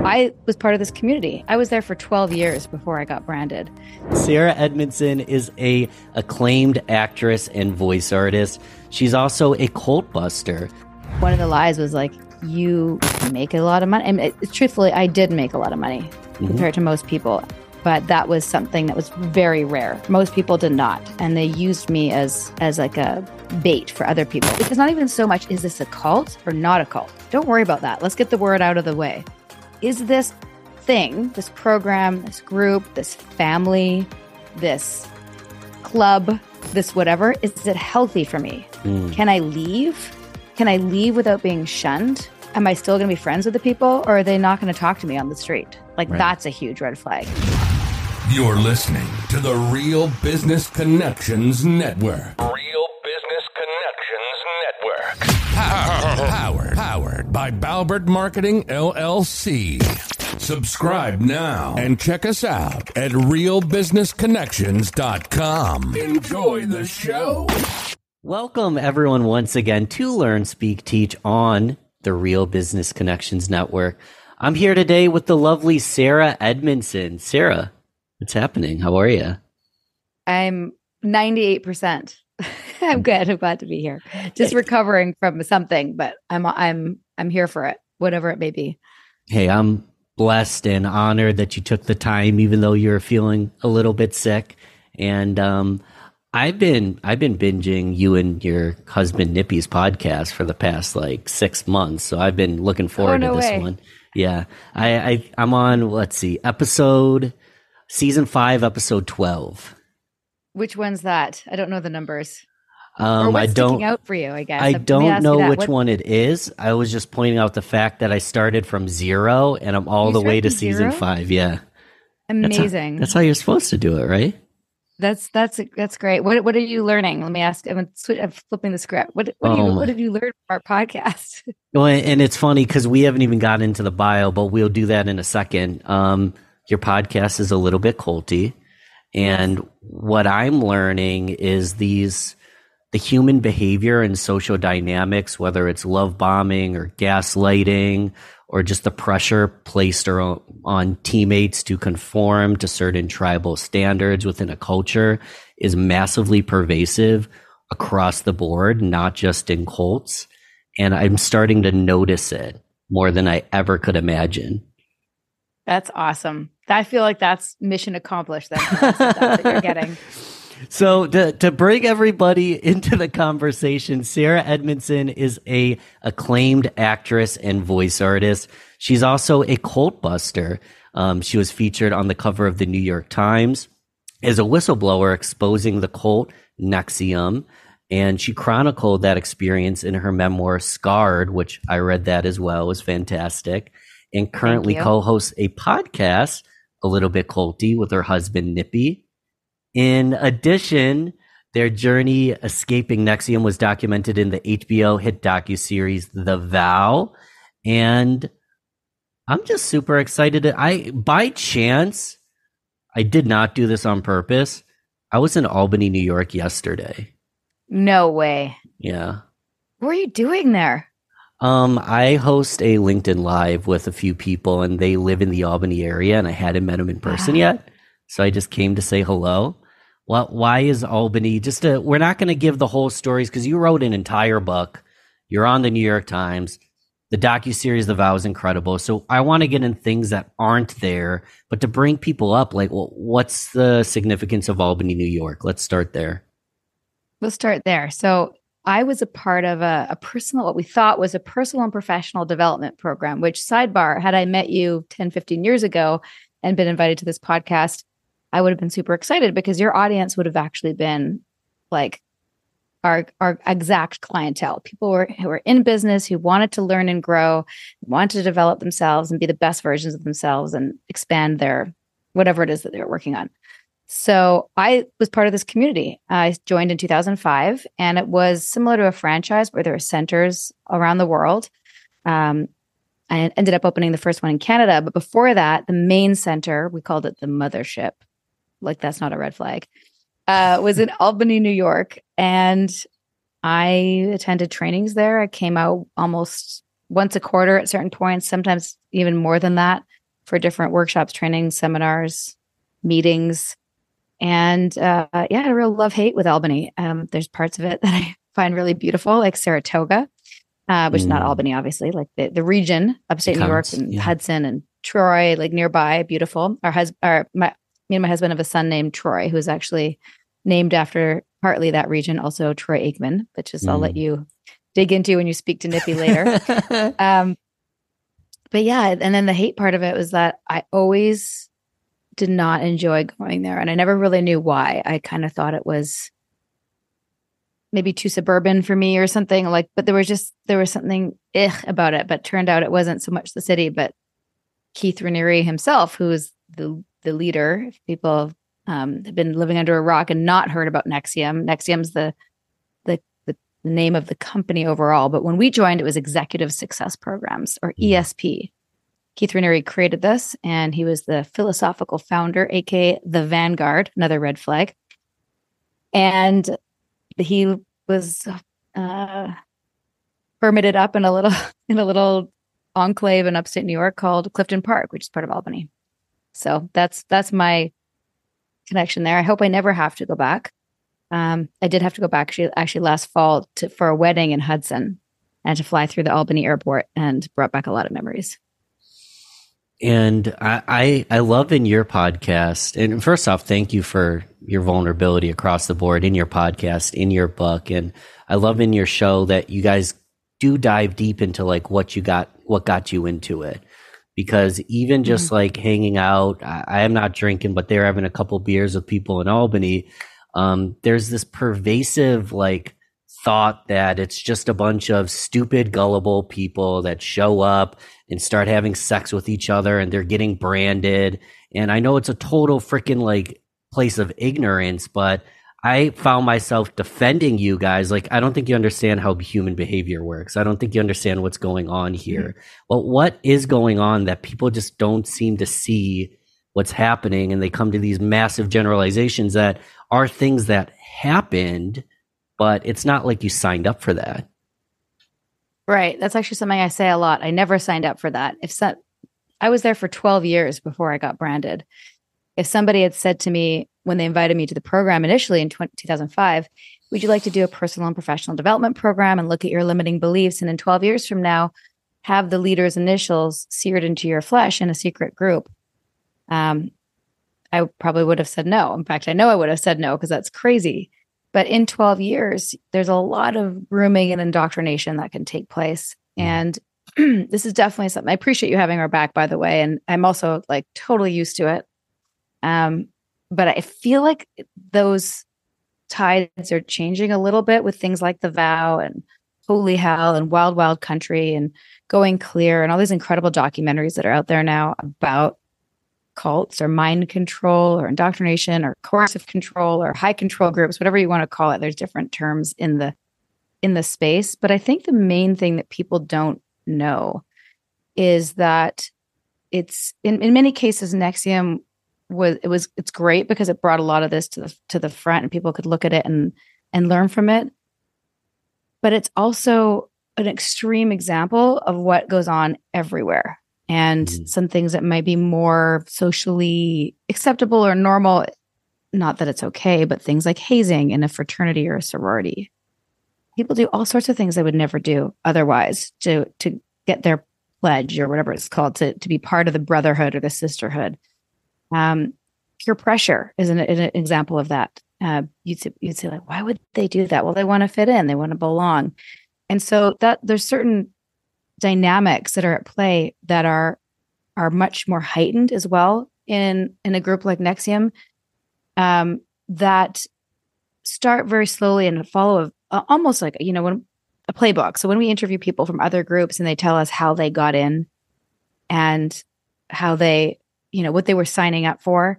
I was part of this community. I was there for 12 years before I got branded. Sarah Edmondson is a acclaimed actress and voice artist. She's also a cult buster. One of the lies was like, you make a lot of money. And truthfully, I did make a lot of money compared to most people. But that was something that was very rare. Most people did not. And they used me as like a bait for other people. Because not even so much, is this a cult or not a cult? Don't worry about that. Let's get the word out of the way. Is this thing, this program, this group, this family, this club, this whatever, is it healthy for me? Can I leave? Can I leave without being shunned? Am I still going to be friends with the people, or are they not going to talk to me on the street? Like, that's a huge red flag. You're listening to the Real Business Connections Network. Real Business Connections Network. Powered by Balbert Marketing, LLC. Subscribe now and check us out at realbusinessconnections.com. Enjoy the show. Welcome, everyone, once again to Learn, Speak, Teach on the Real Business Connections Network. I'm here today with the lovely Sarah Edmondson. Sarah, what's happening? How are you? I'm 98%. I'm good. I'm glad to be here. Just recovering from something, but I'm here for it, whatever it may be. Hey, I'm blessed and honored that you took the time, even though you're feeling a little bit sick. And I've been binging you and your husband Nippy's podcast for the past like 6 months, so I've been looking forward to this one. Yeah, I'm on, let's see, season 5, episode 12. Which one's that? I don't know the numbers. Or what's sticking out for you, I guess. I don't know which one it is. I was just pointing out the fact that I started from 0 and I'm all the way to season 5. Yeah, amazing. That's how you're supposed to do it, right? That's great. What are you learning? Let me ask. I'm flipping the script. What did you learn from our podcast? Well, and it's funny because we haven't even gotten into the bio, but we'll do that in a second. Your podcast is a little bit culty, and what I'm learning is the human behavior and social dynamics, whether it's love bombing or gaslighting or just the pressure placed on teammates to conform to certain tribal standards within a culture, is massively pervasive across the board, not just in cults. And I'm starting to notice it more than I ever could imagine. That's awesome. I feel like that's mission accomplished. That's that you're getting. So to bring everybody into the conversation, Sarah Edmondson is a acclaimed actress and voice artist. She's also a cult buster. She was featured on the cover of the New York Times as a whistleblower exposing the cult NXIVM, and she chronicled that experience in her memoir Scarred, which I read that as well. It was fantastic, and currently co-hosts a podcast, A Little Bit Culty, with her husband Nippy. In addition, their journey escaping NXIVM was documented in the HBO hit docuseries The Vow, and I'm just super excited. By chance, I did not do this on purpose. I was in Albany, New York yesterday. No way. Yeah. What were you doing there? I host a LinkedIn Live with a few people, and they live in the Albany area, and I hadn't met them in person yet, so I just came to say hello. Well, why is Albany? We're not going to give the whole stories because you wrote an entire book. You're on the New York Times. The docuseries The Vow is incredible. So I want to get in things that aren't there, but to bring people up, like, well, what's the significance of Albany, New York? Let's start there. We'll start there. So I was a part of a personal, what we thought was a personal and professional development program, which, sidebar, had I met you 10, 15 years ago and been invited to this podcast, I would have been super excited because your audience would have actually been like our exact clientele. People who were in business, who wanted to learn and grow, wanted to develop themselves and be the best versions of themselves and expand their whatever it is that they were working on. So I was part of this community. I joined in 2005, and it was similar to a franchise where there were centers around the world. I ended up opening the first one in Canada, but before that, the main center, we called it the mothership. Like, that's not a red flag, was in Albany, New York. And I attended trainings there. I came out almost once a quarter at certain points, sometimes even more than that, for different workshops, trainings, seminars, meetings. And I had a real love-hate with Albany. There's parts of it that I find really beautiful, like Saratoga, which is not Albany, obviously, like the region, upstate New York and Hudson and Troy, like nearby, beautiful. Me and my husband have a son named Troy, who is actually named after partly that region, also Troy Aikman, which is I'll let you dig into when you speak to Nippy later. But yeah, and then the hate part of it was that I always did not enjoy going there. And I never really knew why. I kind of thought it was maybe too suburban for me or something like, but there was something about it, but turned out it wasn't so much the city, but Keith Raniere himself, who is the leader. If people have been living under a rock and not heard about NXIVM. NXIVM's the name of the company overall. But when we joined, it was Executive Success Programs, or ESP. Keith Raniere created this, and he was the philosophical founder, aka the Vanguard, another red flag. And he was permitted up in a little enclave in upstate New York called Clifton Park, which is part of Albany. So that's my connection there. I hope I never have to go back. I did have to go back actually last fall for a wedding in Hudson, and to fly through the Albany airport, and brought back a lot of memories. And I love in your podcast, and first off, thank you for your vulnerability across the board in your podcast, in your book. And I love in your show that you guys do dive deep into like what got you into it. Because even just like hanging out, I am not drinking, but they're having a couple beers with people in Albany. There's this pervasive like thought that it's just a bunch of stupid, gullible people that show up and start having sex with each other, and they're getting branded. And I know it's a total freaking like place of ignorance, but I found myself defending you guys. Like, I don't think you understand how human behavior works. I don't think you understand what's going on here. Well, what is going on that people just don't seem to see what's happening, and they come to these massive generalizations that are things that happened, but it's not like you signed up for that. Right. That's actually something I say a lot. I never signed up for that. I was there for 12 years before I got branded. If somebody had said to me when they invited me to the program initially in 2005, would you like to do a personal and professional development program and look at your limiting beliefs, and in 12 years from now, have the leader's initials seared into your flesh in a secret group? I probably would have said no. In fact, I know I would have said no, because that's crazy. But in 12 years, there's a lot of grooming and indoctrination that can take place. And this is definitely something. I appreciate you having our back, by the way. And I'm also like totally used to it. But I feel like those tides are changing a little bit with things like The Vow and Holy Hell and Wild Wild Country and Going Clear and all these incredible documentaries that are out there now about cults or mind control or indoctrination or coercive control or high control groups, whatever you want to call it. There's different terms in the space. But I think the main thing that people don't know is that it's in many cases, NXIVM it's great because it brought a lot of this to the front, and people could look at it and learn from it. But it's also an extreme example of what goes on everywhere, and some things that might be more socially acceptable or normal. Not that it's okay, but things like hazing in a fraternity or a sorority. People do all sorts of things they would never do otherwise to get their pledge or whatever it's called, to be part of the brotherhood or the sisterhood. Peer pressure is an example of that. You'd say like, why would they do that? Well, they want to fit in, they want to belong. And so that there's certain dynamics that are at play that are much more heightened as well in a group like NXIVM, that start very slowly and follow almost like, when a playbook. So when we interview people from other groups and they tell us how they got in and how they, what they were signing up for,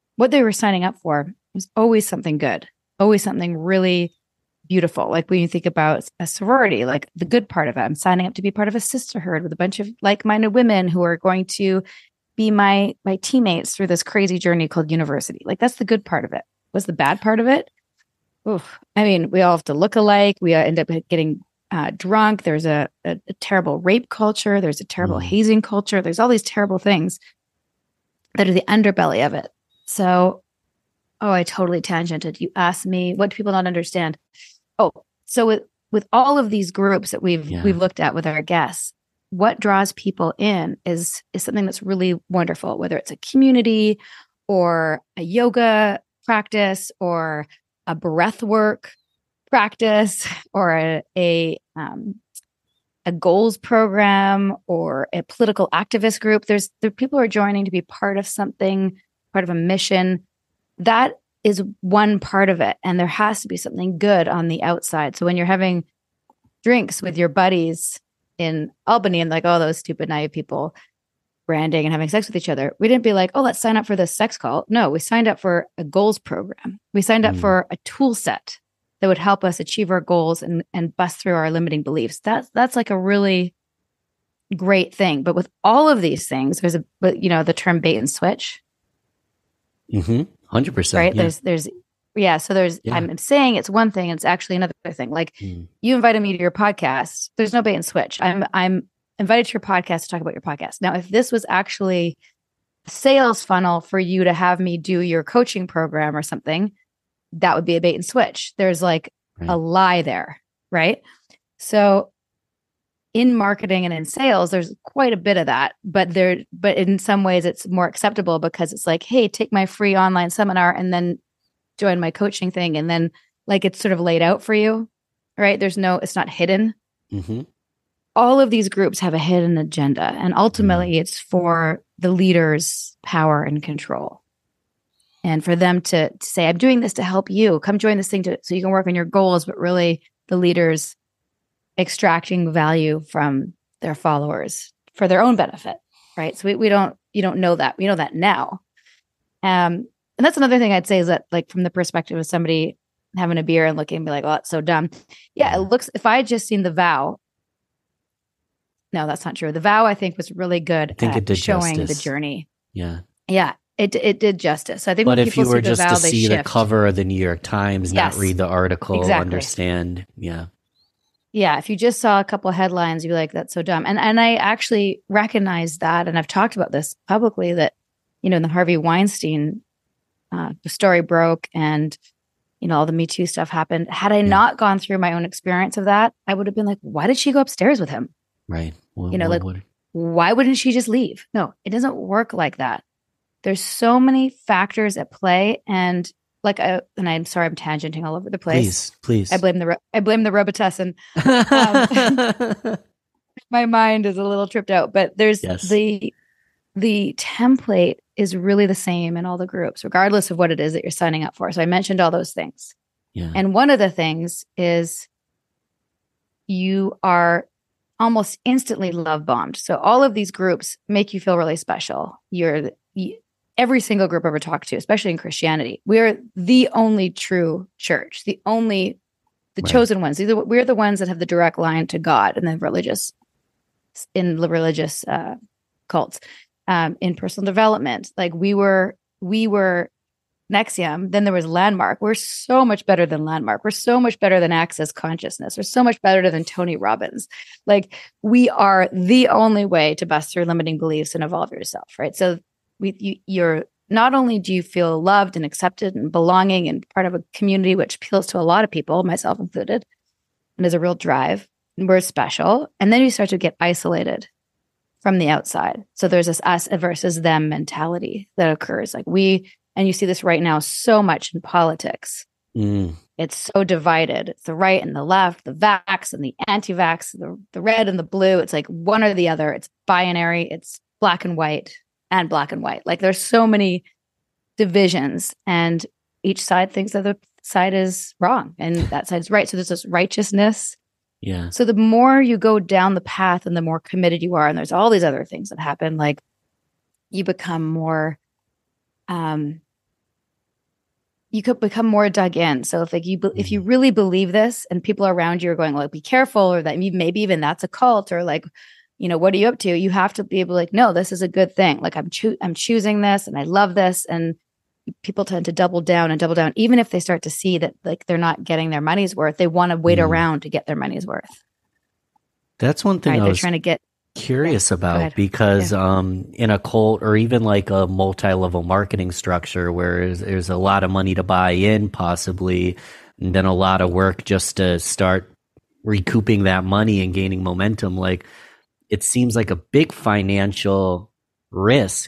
was always something good, always something really beautiful. Like when you think about a sorority, like the good part of it, I'm signing up to be part of a sisterhood with a bunch of like-minded women who are going to be my teammates through this crazy journey called university. Like that's the good part of it. What's the bad part of it? Oof. I mean, we all have to look alike. We end up getting drunk. There's a terrible rape culture. There's a terrible hazing culture. There's all these terrible things. that are the underbelly of it. So, I totally tangented. You asked me, what do people not understand? Oh, so with all of these groups that we've looked at with our guests, what draws people in is something that's really wonderful, whether it's a community or a yoga practice or a breath work practice or a goals program or a political activist group. There people are joining to be part of something, part of a mission. That is one part of it. And there has to be something good on the outside. So when you're having drinks with your buddies in Albany and like, oh, those stupid naive people branding and having sex with each other, we didn't be like, oh, let's sign up for this sex cult. No, we signed up for a goals program. We signed up for a tool set that would help us achieve our goals and bust through our limiting beliefs. That's like a really great thing. But with all of these things, there's the term bait and switch. 100%. Right. Yeah. So I'm saying it's one thing. It's actually another thing. Like you invited me to your podcast. There's no bait and switch. I'm invited to your podcast to talk about your podcast. Now, if this was actually a sales funnel for you to have me do your coaching program or something, that would be a bait and switch. There's like a lie there. Right. So in marketing and in sales, there's quite a bit of that, but in some ways it's more acceptable because it's like, hey, take my free online seminar and then join my coaching thing. And then like, it's sort of laid out for you, right? It's not hidden. All of these groups have a hidden agenda, and ultimately it's for the leaders' power and control. And for them to say, I'm doing this to help you, come join this thing so you can work on your goals, but really the leaders extracting value from their followers for their own benefit, right? So you don't know that. We know that now. And that's another thing I'd say is that, like, from the perspective of somebody having a beer and looking and be like, oh, that's so dumb. Yeah, it looks, if I had just seen The Vow, no, that's not true. The Vow, I think, was really good at showing the journey. Yeah. Yeah. It did justice. I think, but if you were just to see the cover of the New York Times, not read the article, understand. Yeah. Yeah. If you just saw a couple of headlines, you'd be like, that's so dumb. And I actually recognize that. And I've talked about this publicly that, in the Harvey Weinstein, the story broke and, all the Me Too stuff happened. Had I not gone through my own experience of that, I would have been like, why did she go upstairs with him? Right. Why wouldn't she just leave? No, it doesn't work like that. There's so many factors at play, and and I'm sorry, I'm tangenting all over the place. Please. I blame the Robitussin. My mind is a little tripped out, but there's the template is really the same in all the groups, regardless of what it is that you're signing up for. So I mentioned all those things. Yeah. And one of the things is you are almost instantly love bombed. So all of these groups make you feel really special. Every single group I've ever talked to, especially in Christianity, we're the only true church, the chosen ones. We're the ones that have the direct line to God in the religious cults, in personal development. Like we were NXIVM, then there was Landmark. We're so much better than Landmark. We're so much better than Access Consciousness. We're so much better than Tony Robbins. Like we are the only way to bust through limiting beliefs and evolve yourself, right? So you're not only do you feel loved and accepted and belonging and part of a community, which appeals to a lot of people, myself included, and is a real drive, and we're special. And then you start to get isolated from the outside. So there's this us versus them mentality that occurs. And you see this right now so much in politics. It's so divided. It's the right and the left, the vax and the anti-vax, the red and the blue. It's like one or the other. It's binary. It's black and white. And black and white. Like there's so many divisions, and each side thinks that the side is wrong and that side's right. So there's this righteousness. Yeah. So the more you go down the path and the more committed you are, and there's all these other things that happen, like you become more, you could become more dug in. So if you really believe this and people around you are going, like, be careful, or that maybe even that's a cult, or like, what are you up to? You have to be able to like, no, this is a good thing. Like I'm choosing this and I love this. And people tend to double down, even if they start to see that like they're not getting their money's worth. They want to wait around to get their money's worth. That's one thing. Right? They're trying to get curious Go about ahead. because in a cult or even like a multi-level marketing structure where there's a lot of money to buy in possibly, and then a lot of work just to start recouping that money and gaining momentum, like it seems like a big financial risk.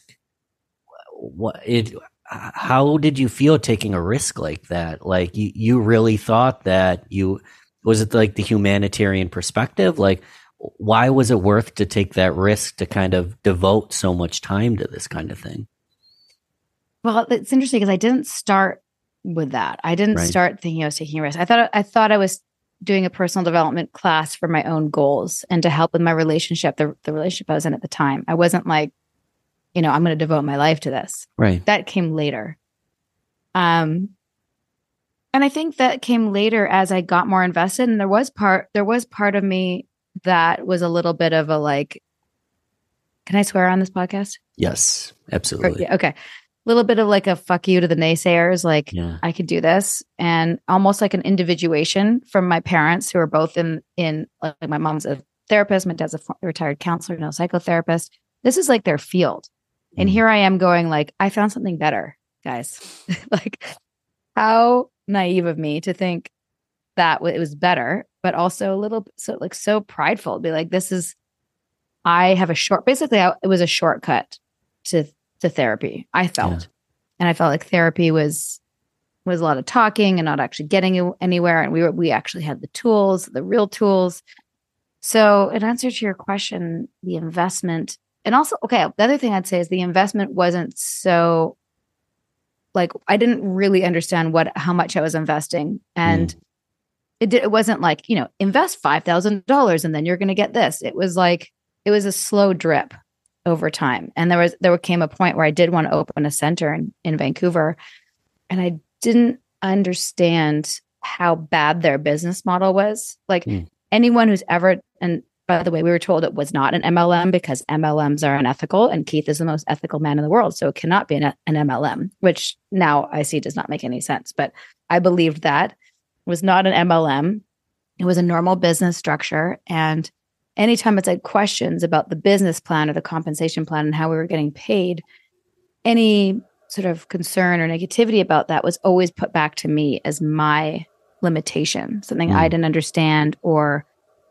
How did you feel taking a risk like that? Like you really thought that was it like the humanitarian perspective? Like, why was it worth to take that risk to kind of devote so much time to this kind of thing? Well, it's interesting because I didn't start with that. I didn't start thinking I was taking a risk. I thought I was doing a personal development class for my own goals and to help with my relationship, the relationship I was in at the time. I wasn't like, I'm going to devote my life to this. Right. That came later. And I think that came later as I got more invested. And there was part of me that was a little bit of a like, can I swear on this podcast? Yes, absolutely. Okay. A little bit of like a fuck you to the naysayers. Like I could do this, and almost like an individuation from my parents who are both in like my mom's a therapist. My dad's a retired counselor, no psychotherapist. This is like their field. And here I am going like, I found something better, guys. Like how naive of me to think that it was better, but also a little so prideful to be like, I have it was a shortcut to therapy. I felt, and I felt like therapy was a lot of talking and not actually getting anywhere. And we actually had the real tools. So in answer to your question, the investment, and also, the other thing I'd say is the investment wasn't so like, I didn't really understand how much I was investing. And it wasn't like, invest $5,000 and then you're going to get this. It was like, it was a slow drip over time. And there came a point where I did want to open a center in Vancouver, and I didn't understand how bad their business model was. Like anyone who's ever, and by the way, we were told it was not an MLM because MLMs are unethical, and Keith is the most ethical man in the world. So it cannot be an MLM, which now I see does not make any sense. But I believed that it was not an MLM. It was a normal business structure. And anytime it's like questions about the business plan or the compensation plan and how we were getting paid, any sort of concern or negativity about that was always put back to me as my limitation, something I didn't understand, or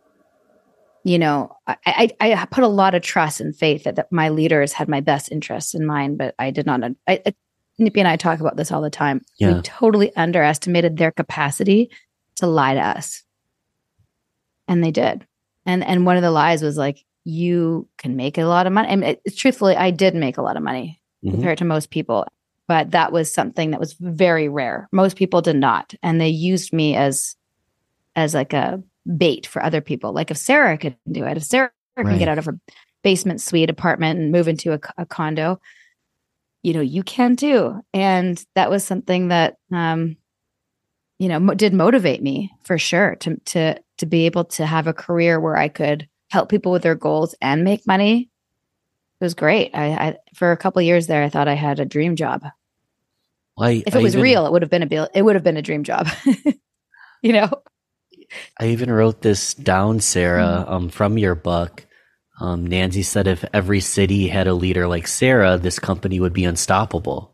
I put a lot of trust and faith that my leaders had my best interests in mind, but I did not. Nippy and I talk about this all the time. We totally underestimated their capacity to lie to us, and they did. And one of the lies was like, you can make a lot of money. I mean, truthfully, I did make a lot of money compared to most people, but that was something that was very rare. Most people did not, and they used me as like a bait for other people. Like if Sarah could do it, if Sarah can get out of her basement suite apartment and move into a condo, you can too. And that was something that, did motivate me for sure to be able to have a career where I could help people with their goals and make money. It was great. I for a couple of years there, I thought I had a dream job. If it was real, it would have been a dream job. I even wrote this down, Sarah, from your book. Nancy said if every city had a leader like Sarah, this company would be unstoppable.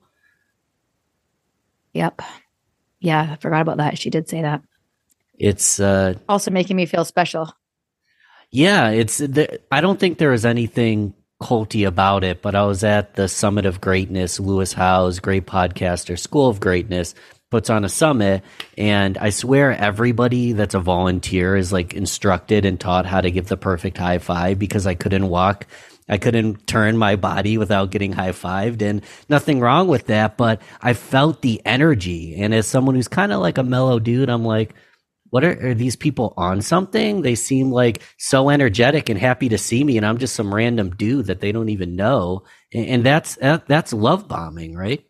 Yep. Yeah, I forgot about that. She did say that. It's also making me feel special. Yeah, I don't think there was anything culty about it, but I was at the Summit of Greatness. Lewis Howes, great podcaster, School of Greatness, puts on a summit, and I swear everybody that's a volunteer is like instructed and taught how to give the perfect high five, because I couldn't turn my body without getting high-fived, and nothing wrong with that, but I felt the energy. And as someone who's kind of like a mellow dude, I'm like, what are these people on something? They seem like so energetic and happy to see me, and I'm just some random dude that they don't even know. And that's love bombing, right?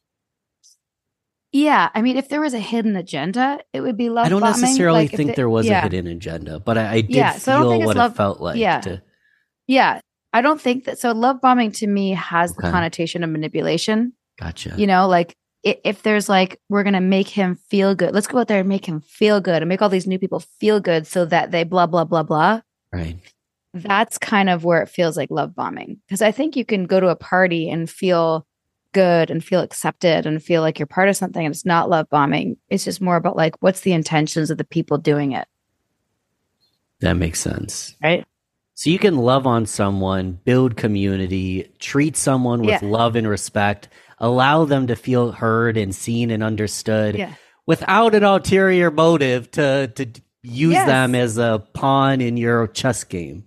Yeah, I mean, if there was a hidden agenda, it would be love bombing. I don't necessarily think there was a hidden agenda, but I did feel what it felt like. Yeah, I don't think that. So love bombing to me has the connotation of manipulation. Gotcha. Like if there's like, we're going to make him feel good. Let's go out there and make him feel good and make all these new people feel good so that they blah, blah, blah, blah. Right. that's kind of where it feels like love bombing. Because I think you can go to a party and feel good and feel accepted and feel like you're part of something, and it's not love bombing. It's just more about like, what's the intentions of the people doing it? That makes sense. Right. So you can love on someone, build community, treat someone with love and respect, allow them to feel heard and seen and understood without an ulterior motive to use them as a pawn in your chess game.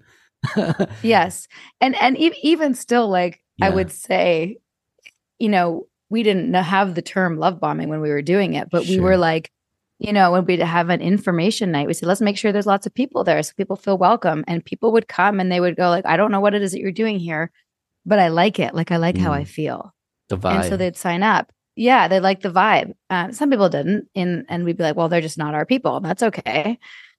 Yes. And even still, like, I would say, you know, we didn't have the term love bombing when we were doing it, but we were like, you know, when we'd have an information night, we said, let's make sure there's lots of people there so people feel welcome. And people would come and they would go like, I don't know what it is that you're doing here, but I like it. Like, I like how I feel. The vibe. And so they'd sign up. Yeah, they liked the vibe. Some people didn't. And we'd be like, well, they're just not our people. That's okay.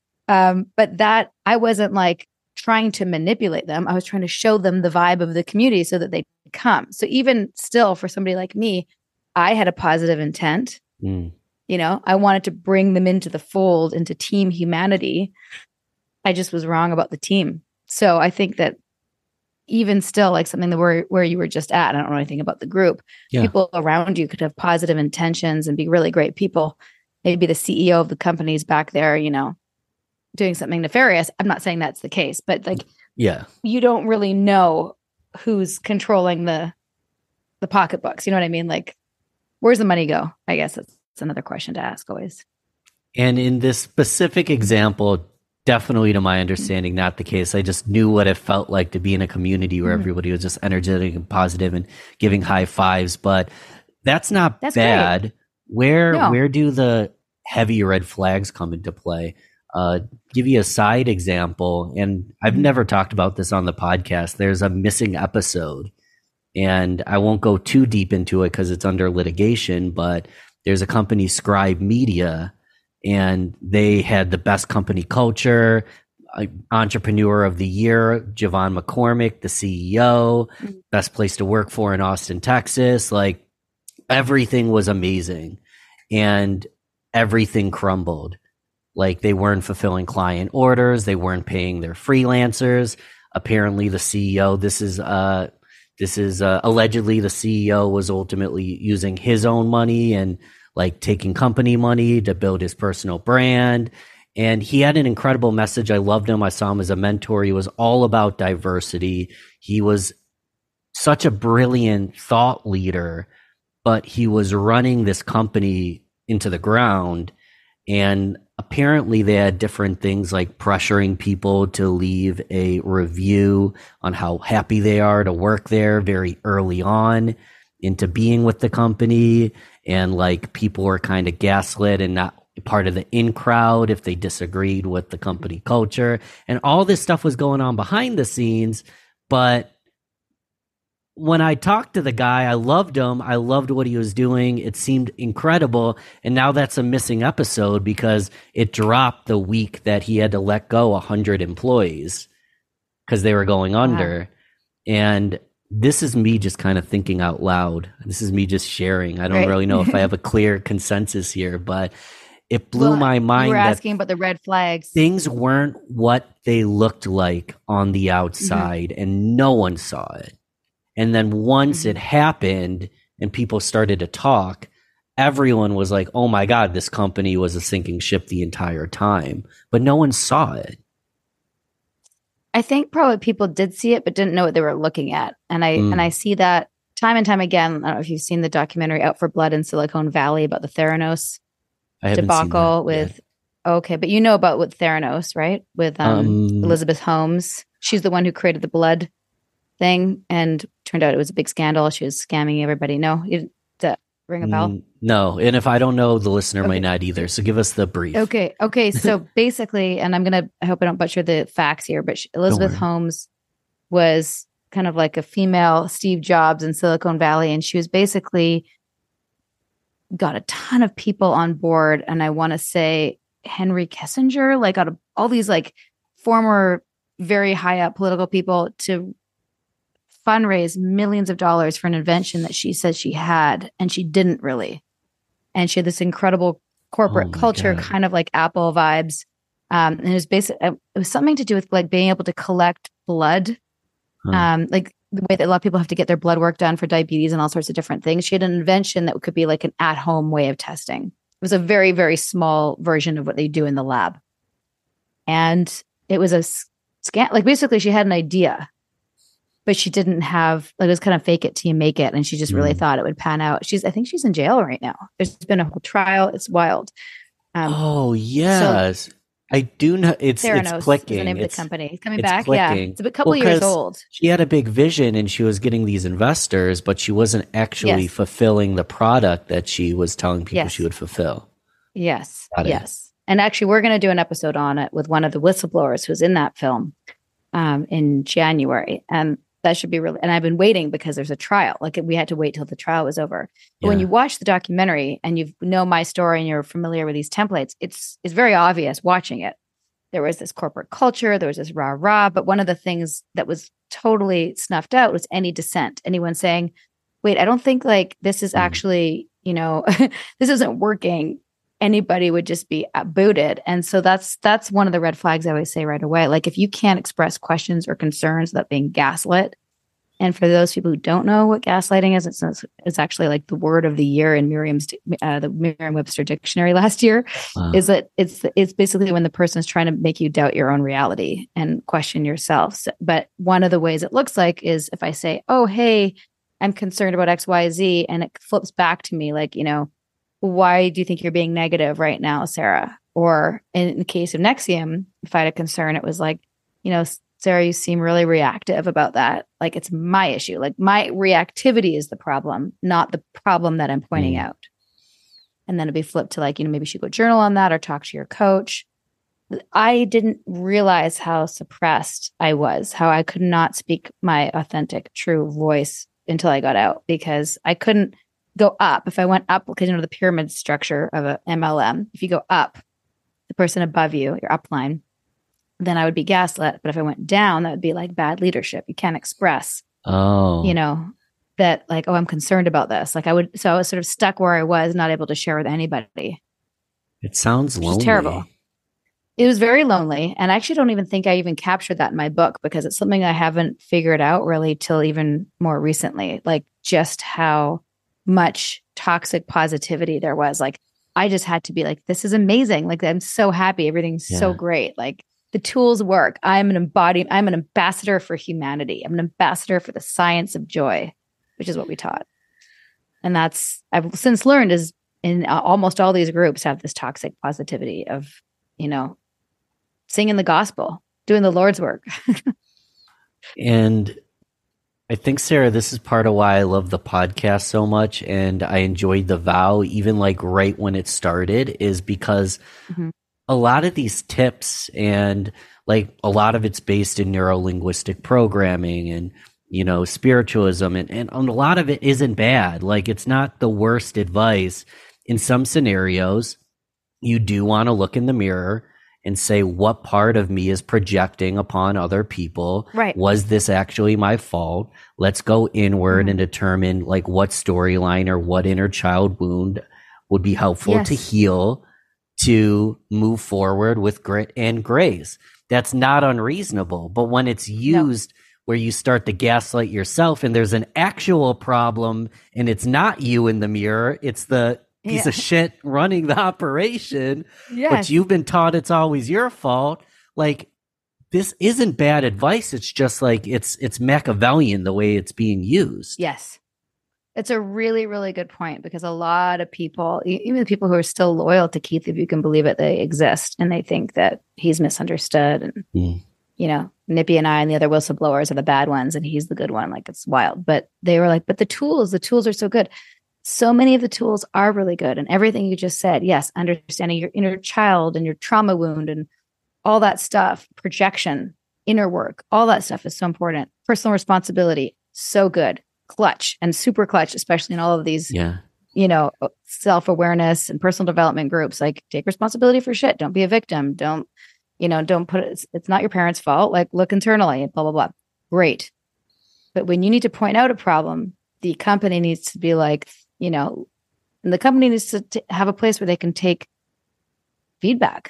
But that, I wasn't like trying to manipulate them. I was trying to show them the vibe of the community so that they'd come. So even still, for somebody like me, I had a positive intent. You know, I wanted to bring them into the fold, into team humanity. I just was wrong about the team. So I think that even still, like something that where you were just at, I don't know anything about the group. People around you could have positive intentions and be really great people. Maybe the CEO of the company's back there, you know, doing something nefarious. I'm not saying that's the case, but like, you don't really know who's controlling the pocketbooks. You know what I mean? Like, where's the money go? I guess it's another question to ask always. And in this specific example, definitely to my understanding, not the case. I just knew what it felt like to be in a community where everybody was just energetic and positive and giving high fives. But that's not bad. Great. Where do the heavy red flags come into play? Give you a side example, and I've never talked about this on the podcast. There's a missing episode, and I won't go too deep into it because it's under litigation, but there's a company, Scribe Media, and they had the best company culture, entrepreneur of the year, Javon McCormick, the CEO, best place to work for in Austin, Texas. Like, everything was amazing, and everything crumbled. Like, they weren't fulfilling client orders. They weren't paying their freelancers. Apparently the CEO, this is allegedly the CEO was ultimately using his own money and like taking company money to build his personal brand. And he had an incredible message. I loved him. I saw him as a mentor. He was all about diversity. He was such a brilliant thought leader, but he was running this company into the ground. And apparently they had different things like pressuring people to leave a review on how happy they are to work there very early on into being with the company. And like, people were kind of gaslit and not part of the in crowd if they disagreed with the company culture. And all this stuff was going on behind the scenes. But when I talked to the guy, I loved him. I loved what he was doing. It seemed incredible. And now that's a missing episode because it dropped the week that he had to let go 100 employees because they were going under. And this is me just kind of thinking out loud. This is me just sharing. I don't really know if I have a clear consensus here, but it blew my mind. You were asking about the red flags. Things weren't what they looked like on the outside, and no one saw it. And then once it happened and people started to talk, everyone was like, oh my God, this company was a sinking ship the entire time. But no one saw it. I think probably people did see it, but didn't know what they were looking at. And I see that time and time again. I don't know if you've seen the documentary Out for Blood in Silicon Valley about the Theranos debacle with, okay, but you know about with Theranos, right? With Elizabeth Holmes. She's the one who created the blood thing, and turned out it was a big scandal. She was scamming everybody. No, does that ring a bell? No, and if I don't know, the listener might not either. So give us the brief. Okay. So basically, and I hope I don't butcher the facts here, but Elizabeth Holmes was kind of like a female Steve Jobs in Silicon Valley, and she was basically got a ton of people on board. And I want to say Henry Kissinger, like out of all these like former very high up political people, to fundraise millions of dollars for an invention that she said she had, and she didn't really. And she had this incredible corporate culture, kind of like Apple vibes. And it was basically, it was something to do with like being able to collect blood, like the way that a lot of people have to get their blood work done for diabetes and all sorts of different things. She had an invention that could be like an at-home way of testing. It was a very, very small version of what they do in the lab. And it was a scan. Like basically she had an idea, but she didn't have, like, it was kind of fake it till you make it. And she just really thought it would pan out. I think she's in jail right now. There's been a whole trial. It's wild. Oh, yes. So, I do know. It's clicking. The name of the company. It's coming back. Clicking. Yeah. It's a couple years old. She had a big vision and she was getting these investors, but she wasn't actually fulfilling the product that she was telling people she would fulfill. Yes. Yes. And actually, we're going to do an episode on it with one of the whistleblowers who's in that film in January. And that should be really, and I've been waiting because there's a trial. Like we had to wait till the trial was over. But when you watch the documentary and you know my story and you're familiar with these templates, it's very obvious watching it. There was this corporate culture, there was this rah-rah, but one of the things that was totally snuffed out was any dissent. Anyone saying, wait, I don't think like this is actually, this isn't working. Anybody would just be booted. And so that's one of the red flags I always say right away. Like if you can't express questions or concerns without being gaslit, and for those people who don't know what gaslighting is, it's actually like the word of the year in the Merriam-Webster dictionary last year. Is that it's basically when the person is trying to make you doubt your own reality and question yourself. So, but one of the ways it looks like is if I say, oh, hey, I'm concerned about X, Y, Z, and it flips back to me like, why do you think you're being negative right now, Sarah? Or in the case of NXIVM, if I had a concern, it was like, Sarah, you seem really reactive about that. Like it's my issue. Like my reactivity is the problem, not the problem that I'm pointing out. And then it'd be flipped to like, maybe you should go journal on that or talk to your coach. I didn't realize how suppressed I was, how I could not speak my authentic, true voice until I got out because I couldn't go up. If I went up, because the pyramid structure of a MLM, if you go up, the person above you, your upline, then I would be gaslit. But if I went down, that would be like bad leadership. You can't express, that like, oh, I'm concerned about this. Like I was sort of stuck where I was, not able to share with anybody. It sounds lonely. Terrible. It was very lonely. And I actually don't even think I even captured that in my book because it's something I haven't figured out really till even more recently, like just how much toxic positivity there was. Like I just had to be like, this is amazing. Like I'm so happy. Everything's so great. Like the tools work. I'm an ambassador for humanity. I'm an ambassador for the science of joy, which is what we taught. And I've since learned is in almost all these groups have this toxic positivity of, singing the gospel, doing the Lord's work. And I think, Sarah, this is part of why I love the podcast so much. And I enjoyed the vow, even like right when it started, is because a lot of these tips and like a lot of it's based in neuro-linguistic programming and, spiritualism. And a lot of it isn't bad. Like it's not the worst advice. In some scenarios, you do want to look in the mirror and say, what part of me is projecting upon other people? Right. Was this actually my fault? Let's go inward and determine like what storyline or what inner child wound would be helpful to heal, to move forward with grit and grace. That's not unreasonable. But when it's used where you start to gaslight yourself and there's an actual problem and it's not you in the mirror, it's the piece of shit running the operation, but you've been taught it's always your fault. Like this isn't bad advice. It's just like it's Machiavellian the way it's being used. Yes. It's a really, really good point because a lot of people, even the people who are still loyal to Keith, if you can believe it, they exist and they think that he's misunderstood and, Nippy and I and the other whistleblowers are the bad ones and he's the good one. Like it's wild, but they were like, but the tools are so good. So many of the tools are really good. And everything you just said, yes, understanding your inner child and your trauma wound and all that stuff, projection, inner work, all that stuff is so important. Personal responsibility, so good. Clutch and super clutch, especially in all of these, self-awareness and personal development groups, like take responsibility for shit. Don't be a victim. Don't put it, it's not your parents' fault. Like look internally, blah, blah, blah. Great. But when you need to point out a problem, the company needs to be like, and the company needs to have a place where they can take feedback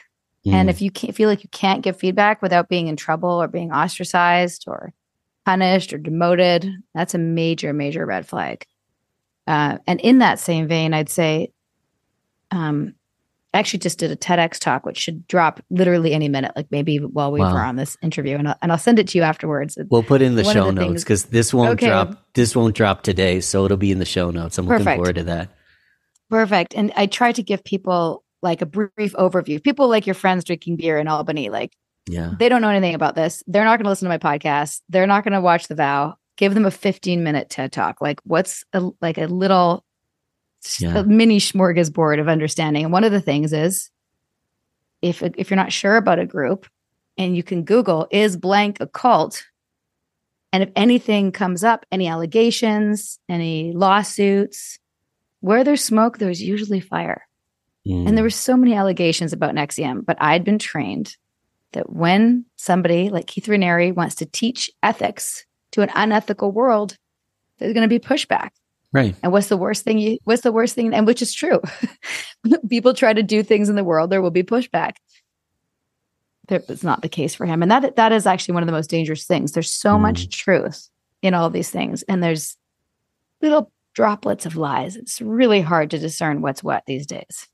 And if you can't feel like you can't give feedback without being in trouble or being ostracized or punished or demoted, that's a major, major red flag. And in that same vein, I'd say, I actually just did a TEDx talk, which should drop literally any minute, like maybe while we were on this interview, and I'll send it to you afterwards. We'll put it in the show notes because this won't drop. This won't drop today, so it'll be in the show notes. I'm looking forward to that. Perfect. And I try to give people like a brief overview. People like your friends drinking beer in Albany, like they don't know anything about this. They're not going to listen to my podcast. They're not going to watch The Vow. Give them a 15-minute TED Talk. Like what's a little a mini smorgasbord of understanding. And one of the things is if you're not sure about a group and you can Google, is blank a cult? And if anything comes up, any allegations, any lawsuits, where there's smoke, there's usually fire. And there were so many allegations about NXIVM, but I'd been trained that when somebody like Keith Raniere wants to teach ethics to an unethical world, there's going to be pushback. Right. And what's the worst thing? And which is true. People try to do things in the world, there will be pushback. It's not the case for him. And that is actually one of the most dangerous things. There's so much truth in all these things. And there's little droplets of lies. It's really hard to discern what's what these days.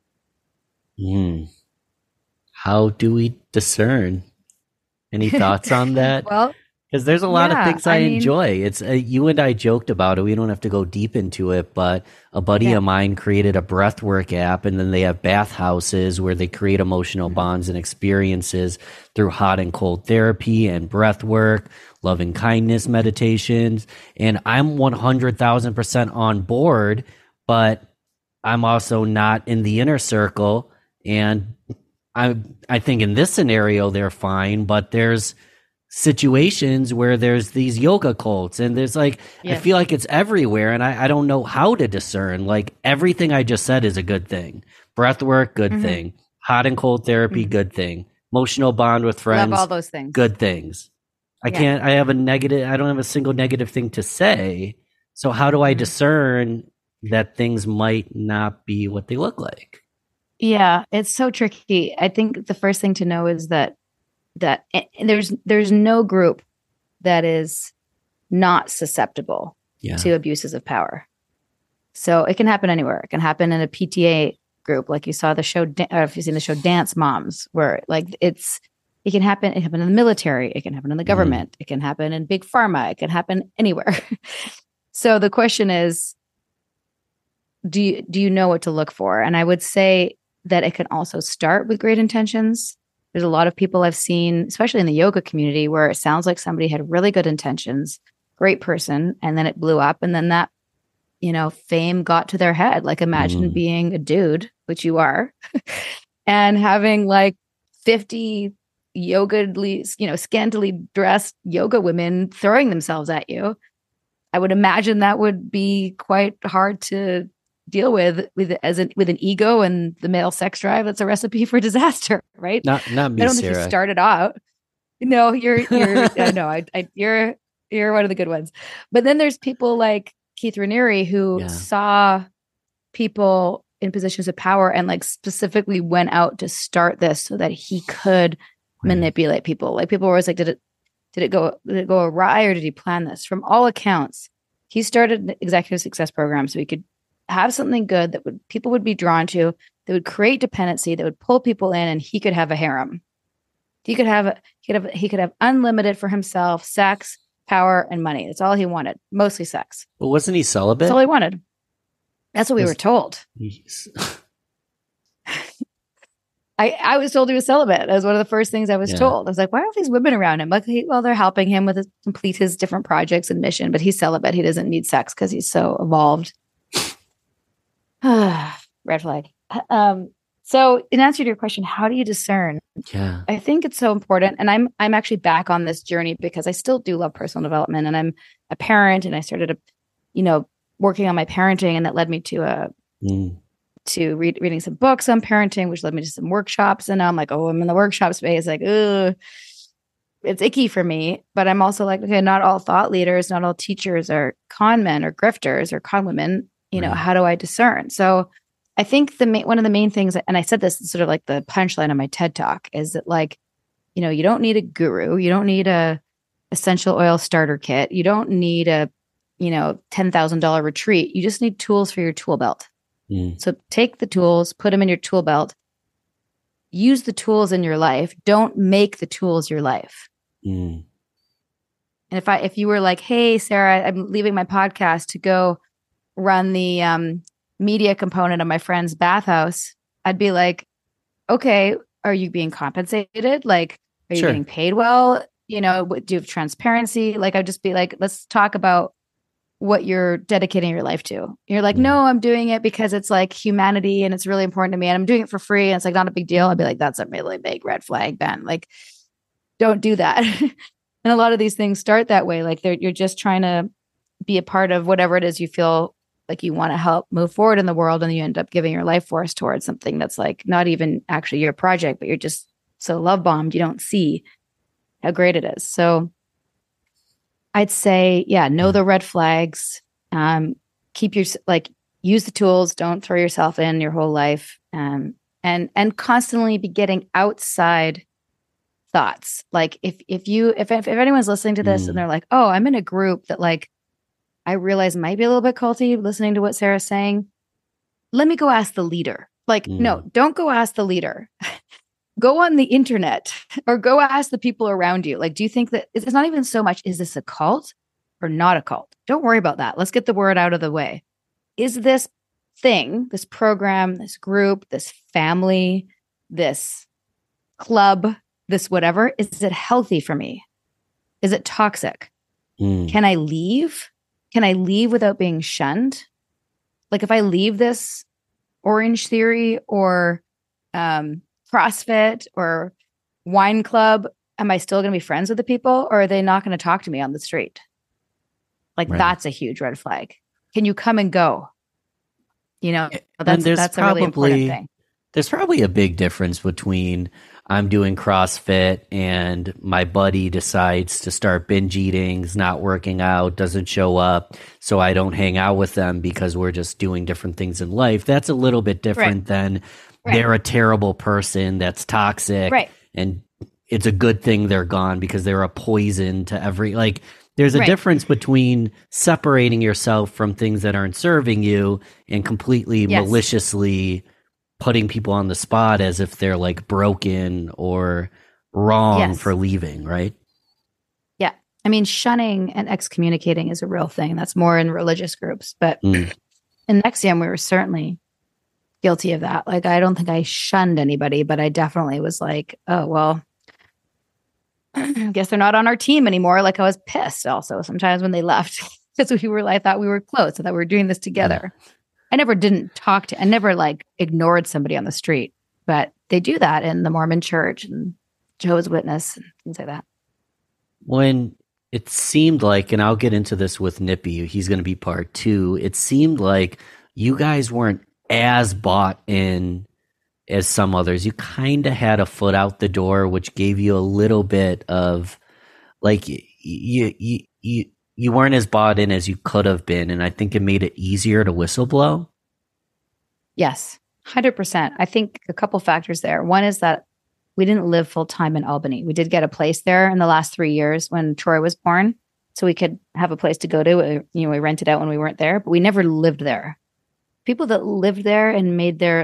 How do we discern? Any thoughts on that? Well, because there's a lot of things I enjoy. It's you and I joked about it. We don't have to go deep into it, but a buddy of mine created a breathwork app, and then they have bathhouses where they create emotional bonds and experiences through hot and cold therapy and breathwork, loving kindness meditations. And I'm 100,000% on board, but I'm also not in the inner circle. And I think in this scenario, they're fine, but there's situations where there's these yoga cults and there's I feel like it's everywhere. And I don't know how to discern. Like everything I just said is a good thing. Breath work, good thing. Hot and cold therapy, good thing. Emotional bond with friends. Love all those things. Good things. I don't have a single negative thing to say. So how do I discern that things might not be what they look like? Yeah, it's so tricky. I think the first thing to know is that there's no group that is not susceptible to abuses of power. So it can happen anywhere. It can happen in a PTA group, like you saw the show, or if you've seen the show Dance Moms, where it can happen. It can happen in the military. It can happen in the government. It can happen in big pharma. It can happen anywhere. So the question is, do you know what to look for? And I would say that it can also start with great intentions. There's a lot of people I've seen, especially in the yoga community, where it sounds like somebody had really good intentions, great person, and then it blew up. And then that, fame got to their head. Like imagine being a dude, which you are, and having like 50 scantily dressed yoga women throwing themselves at you. I would imagine that would be quite hard to deal with an ego and the male sex drive. That's a recipe for disaster, right? Not me, I don't think Sarah. you started out. No, you're you're one of the good ones. But then there's people like Keith Raniere who saw people in positions of power and like specifically went out to start this so that he could manipulate people. Like people were always like, did it go awry, or did he plan this? From all accounts, he started an executive success program so he could have something good that people would be drawn to, that would create dependency, that would pull people in, and he could have a harem. He could have unlimited for himself, sex, power, and money. That's all he wanted. Mostly sex. But wasn't he celibate? That's all he wanted. That's what we were told. I was told he was celibate. That was one of the first things I was told. I was like, why are these women around him? Like, well, they're helping him complete his different projects and mission, but he's celibate. He doesn't need sex because he's so evolved. Red flag. So in answer to your question, how do you discern? Yeah. I think it's so important. And I'm actually back on this journey because I still do love personal development, and I'm a parent, and I started working on my parenting, and that led me to reading some books on parenting, which led me to some workshops. And now I'm like, I'm in the workshop space. Like, it's icky for me. But I'm also like, okay, not all thought leaders, not all teachers are con men or grifters or con women. How do I discern? So I think one of the main things, and I said this sort of like the punchline of my TED talk, is that like, you don't need a guru. You don't need a essential oil starter kit. You don't need a, $10,000 retreat. You just need tools for your tool belt. So take the tools, put them in your tool belt, use the tools in your life. Don't make the tools your life. And if you were like, hey, Sarah, I'm leaving my podcast to go run the media component of my friend's bathhouse, I'd be like, okay, are you being compensated? Like, are you getting paid well? Do you have transparency? Like, I'd just be like, let's talk about what you're dedicating your life to. You're like, no, I'm doing it because it's like humanity and it's really important to me and I'm doing it for free and it's like not a big deal. I'd be like, that's a really big red flag, Ben. Like, don't do that. And a lot of these things start that way. Like you're just trying to be a part of whatever it is you feel like you want to help move forward in the world. And you end up giving your life force towards something that's like not even actually your project, but you're just so love bombed. You don't see how great it is. So I'd say, know the red flags, use the tools, don't throw yourself in your whole life, and constantly be getting outside thoughts. Like if anyone's listening to this and they're like, oh, I'm in a group that like, I realize might be a little bit culty listening to what Sarah's saying. Let me go ask the leader. Like, no, don't go ask the leader. Go on the internet or go ask the people around you. Like, do you think that it's not even so much, is this a cult or not a cult? Don't worry about that. Let's get the word out of the way. Is this thing, this program, this group, this family, this club, this whatever, is it healthy for me? Is it toxic? Can I leave? Can I leave without being shunned? Like if I leave this Orange Theory or CrossFit or wine club, am I still going to be friends with the people or are they not going to talk to me on the street? Like that's a huge red flag. Can you come and go? That's a really important thing. There's probably a big difference between I'm doing CrossFit and my buddy decides to start binge eating, is not working out, doesn't show up, so I don't hang out with them because we're just doing different things in life. That's a little bit different than they're a terrible person that's toxic, and it's a good thing they're gone because they're a poison to every, like, there's a difference between separating yourself from things that aren't serving you and completely maliciously putting people on the spot as if they're like broken or wrong for leaving, right? Yeah. I mean, shunning and excommunicating is a real thing. That's more in religious groups. But in NXIVM, we were certainly guilty of that. Like, I don't think I shunned anybody, but I definitely was like, oh, well, I guess they're not on our team anymore. Like, I was pissed also sometimes when they left because I thought we were close. I thought we were doing this together. I never like ignored somebody on the street, but they do that in the Mormon church and Jehovah's Witness and things like that. When it seemed like, and I'll get into this with Nippy, he's going to be part 2. It seemed like you guys weren't as bought in as some others. You kind of had a foot out the door, which gave you a little bit of like you weren't as bought in as you could have been, and I think it made it easier to whistleblow. Yes, 100%. I think a couple factors there. One is that we didn't live full time in Albany. We did get a place there in the last 3 years when Troy was born, so we could have a place to go to. We rented out when we weren't there, but we never lived there. People that lived there and made their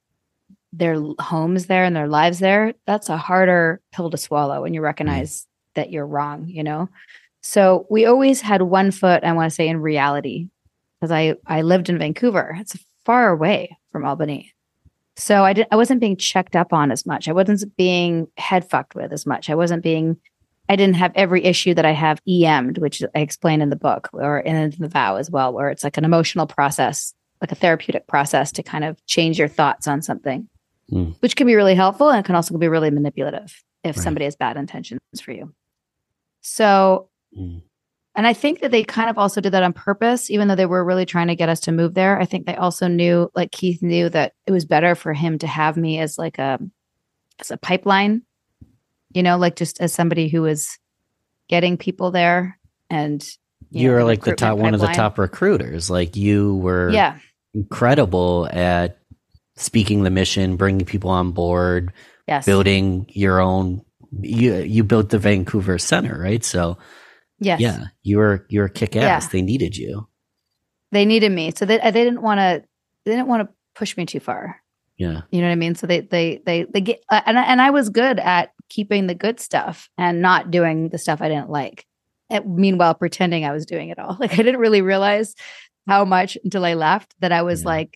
homes there and their lives there, that's a harder pill to swallow when you recognize that you're wrong, So we always had one foot, I want to say, in reality, because I lived in Vancouver. It's far away from Albany. So I wasn't being checked up on as much. I wasn't being head fucked with as much. I didn't have every issue that I have EM'd, which I explain in the book or in the vow as well, where it's like an emotional process, like a therapeutic process to kind of change your thoughts on something, which can be really helpful and can also be really manipulative if somebody has bad intentions for you. So, and I think that they kind of also did that on purpose, even though they were really trying to get us to move there. I think they also knew, like Keith knew, that it was better for him to have me as like as a pipeline, like just as somebody who was getting people there. And you were like one of the top recruiters. Like you were incredible at speaking the mission, bringing people on board, Yes. building your own. You built the Vancouver Center, right? So Yes. yeah, you were kick ass. Yeah. They needed you. They needed me, so they didn't want to push me too far. Yeah, You know what I mean? So they get and I was good at keeping the good stuff and not doing the stuff I didn't like. And meanwhile, pretending I was doing it all. Like I didn't really realize how much until I left that I was like,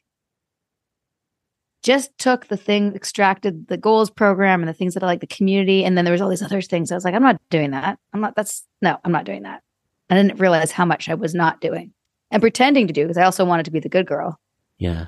just took the thing, extracted the goals program and the things that I like, the community, and then there was all these other things. I was like, I'm not doing that. I'm not doing that. I didn't realize how much I was not doing and pretending to do because I also wanted to be the good girl. yeah.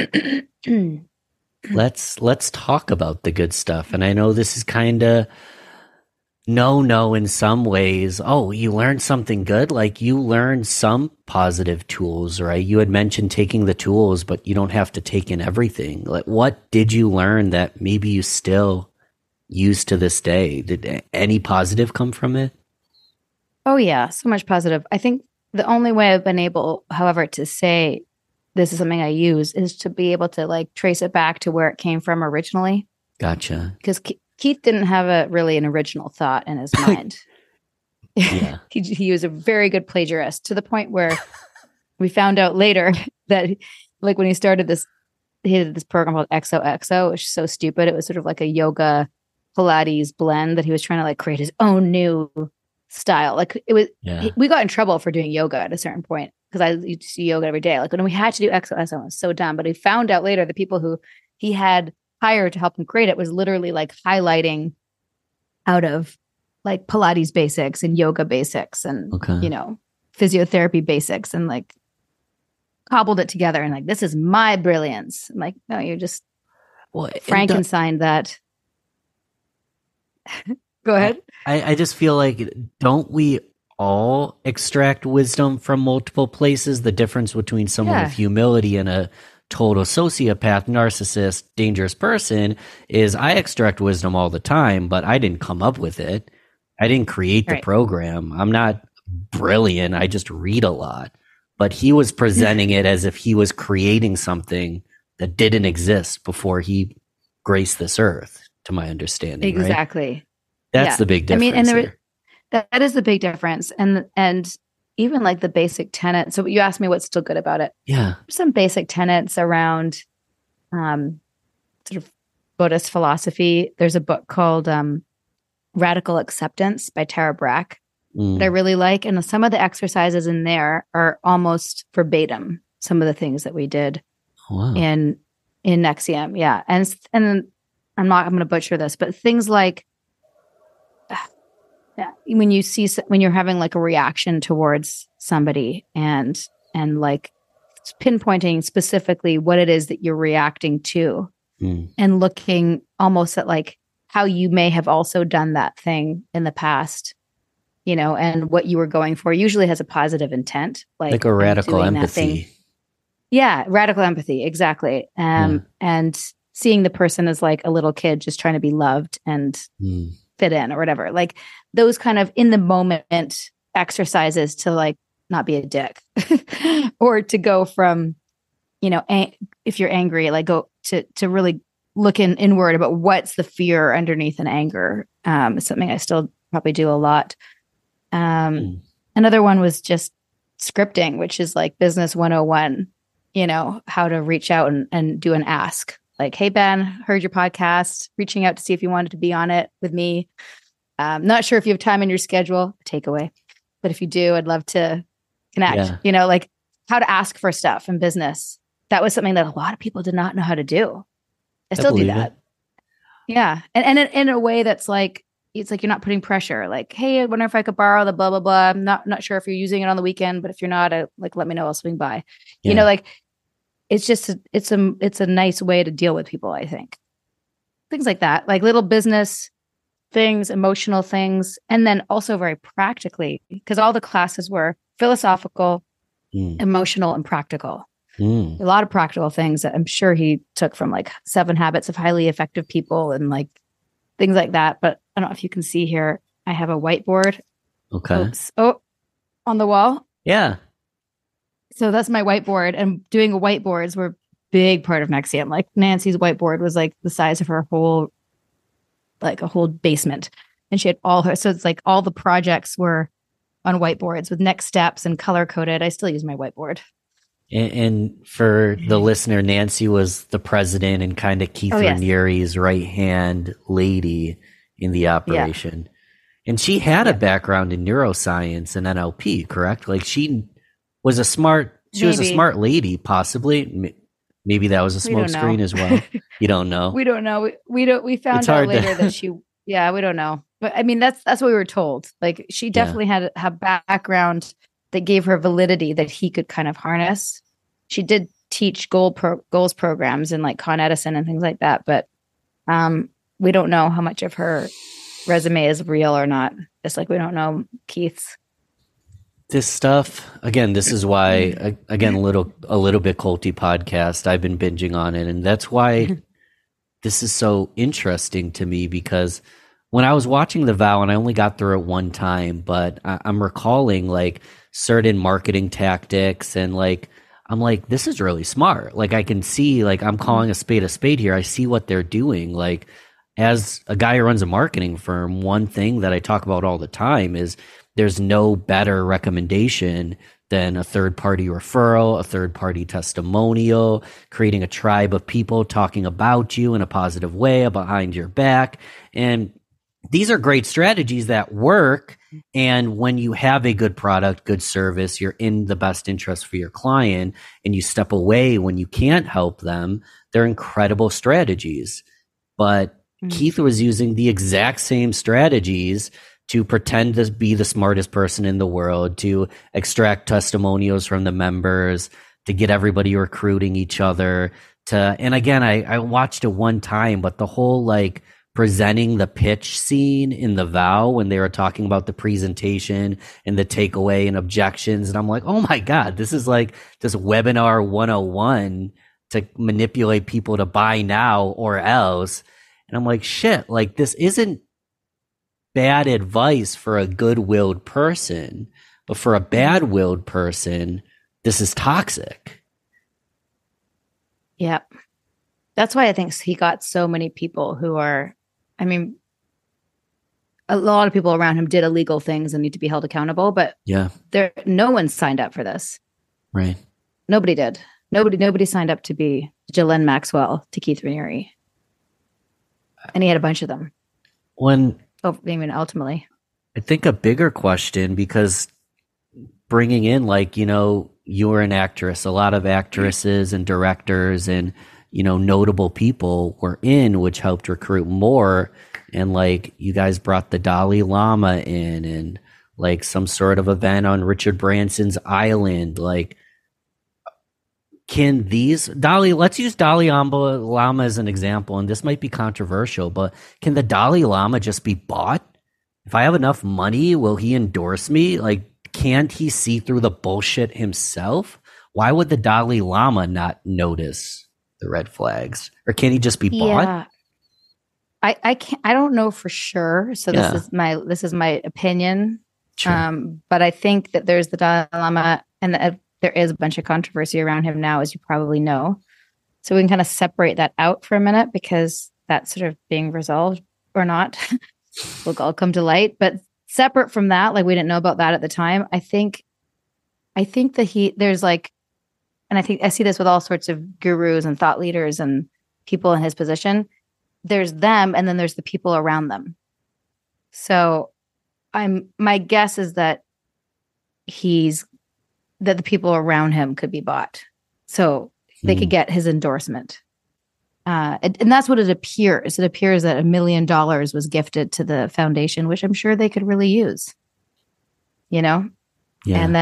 Let's talk about the good stuff. And I know this is kind of no in some ways. Oh, you learned something good? Like you learned some positive tools, right? You had mentioned taking the tools, but you don't have to take in everything. Like what did you learn that maybe you still use to this day? Did any positive come from it? Oh yeah, so much positive. I think the only way I've been able, however, to say this is something I use is to be able to like trace it back to where it came from originally. Gotcha. Because Keith didn't have an original thought in his mind. Yeah. he was a very good plagiarist to the point where we found out later that like when he started this, he did this program called XOXO, which is so stupid. It was sort of like a yoga Pilates blend that he was trying to like create his own new style. Like it was, we got in trouble for doing yoga at a certain point because I used to do yoga every day. Like when we had to do XOXO, it was so dumb. But he found out later the people who he had hired to help him create it was literally like highlighting out of like Pilates basics and yoga basics and, you know, physiotherapy basics and like cobbled it together. And like, this is my brilliance. I'm like, no, you just Frankenstein that. Go ahead. I just feel like, don't we all extract wisdom from multiple places? The difference between someone with humility and a total sociopath, narcissist, dangerous person is I extract wisdom all the time, but I didn't come up with it. I didn't create the program. I'm not brilliant. I just read a lot. But he was presenting it as if he was creating something that didn't exist before he graced this earth, to my understanding. Exactly. Right? That's the big difference. I mean, and that is the big difference. And even like the basic tenets. So you asked me what's still good about it. Yeah. Some basic tenets around sort of Buddhist philosophy. There's a book called Radical Acceptance by Tara Brach that I really like. And some of the exercises in there are almost verbatim. Some of the things that we did in NXIVM. Yeah. And I'm going to butcher this, but things like, when you're having like a reaction towards somebody and like pinpointing specifically what it is that you're reacting to and looking almost at like how you may have also done that thing in the past, you know, and what you were going for usually has a positive intent. Like a radical empathy. Yeah. Radical empathy. Exactly. And seeing the person as like a little kid just trying to be loved and fit in or whatever, like those kind of in the moment exercises to like not be a dick or to go from, you know, if you're angry, like go to really look inward about what's the fear underneath an anger. Is something I still probably do a lot. Another one was just scripting, which is like business 101, you know, how to reach out and do an ask. Like, hey, Ben, heard your podcast, reaching out to see if you wanted to be on it with me. Not sure if you have time in your schedule, takeaway. But if you do, I'd love to connect, you know, like how to ask for stuff in business. That was something that a lot of people did not know how to do. I still do that. Yeah. And in a way that's like, it's like you're not putting pressure. Like, hey, I wonder if I could borrow the blah, blah, blah. I'm not sure if you're using it on the weekend, but if you're not, like, let me know, I'll swing by. You know, like, it's just it's a nice way to deal with people, I think. Things like that, like little business things, emotional things, and then also very practically, because all the classes were philosophical, emotional, and practical. A lot of practical things that I'm sure he took from like 7 Habits of Highly Effective People and like things like that. But I don't know if you can see here, I have a whiteboard. Okay. Oops. Oh, on the wall. Yeah. So that's my whiteboard, and doing whiteboards were big part of NXIVM. Like Nancy's whiteboard was like the size of her whole, like a whole basement. And she had all her, so it's like all the projects were on whiteboards with next steps and color coded. I still use my whiteboard. And for the listener, Nancy was the president and kind of Keith Raniere's right-hand lady in the operation. Yeah. And she had a background in neuroscience and NLP, correct? Like she was a smart lady, possibly. Maybe that was a smokescreen as well. You don't know. We don't know. We found out later that she, we don't know. But I mean, that's what we were told. Like she definitely had a background that gave her validity that he could kind of harness. She did teach goals programs in like Con Edison and things like that, but we don't know how much of her resume is real or not. Just like we don't know Keith's. This stuff, again, this is why, again, a little bit culty podcast. I've been binging on it, and that's why this is so interesting to me, because when I was watching The Vow, and I only got through it one time, but I'm recalling like certain marketing tactics, and like I'm like, this is really smart. Like I can see, like I'm calling a spade here. I see what they're doing. Like as a guy who runs a marketing firm, one thing that I talk about all the time is there's no better recommendation than a third-party referral, a third-party testimonial, creating a tribe of people talking about you in a positive way behind your back. And these are great strategies that work. And when you have a good product, good service, you're in the best interest for your client, and you step away when you can't help them, they're incredible strategies. But Keith was using the exact same strategies to pretend to be the smartest person in the world, to extract testimonials from the members, to get everybody recruiting each other. And again, I watched it one time, but the whole like presenting the pitch scene in The Vow when they were talking about the presentation and the takeaway and objections. And I'm like, oh my God, this is like this webinar 101 to manipulate people to buy now or else. And I'm like, shit, like this isn't bad advice for a good-willed person, but for a bad-willed person, this is toxic. Yep. That's why I think he got so many people who are, I mean, a lot of people around him did illegal things and need to be held accountable, but no one signed up for this. Right. Nobody did. Nobody signed up to be Ghislaine Maxwell to Keith Raniere. And he had a bunch of them. Ultimately. I think a bigger question, because bringing in like, you're an actress, a lot of actresses and directors and, notable people were in, which helped recruit more. And like, you guys brought the Dalai Lama in and like some sort of event on Richard Branson's island. Like, can let's use Dalai Lama as an example, and this might be controversial, but can the Dalai Lama just be bought? If I have enough money, will he endorse me? Like, can't he see through the bullshit himself? Why would the Dalai Lama not notice the red flags? Or can he just be bought? I don't know for sure. So this is my opinion. Sure. But I think that there's the Dalai Lama, and there is a bunch of controversy around him now, as you probably know. So we can kind of separate that out for a minute, because that's sort of being resolved or not. Will all come to light. But separate from that, like we didn't know about that at the time. I think that there's like, and I think I see this with all sorts of gurus and thought leaders and people in his position. There's them, and then there's the people around them. So my guess is that that the people around him could be bought, so they could get his endorsement. And that's what it appears. It appears that $1 million was gifted to the foundation, which I'm sure they could really use, Yeah. And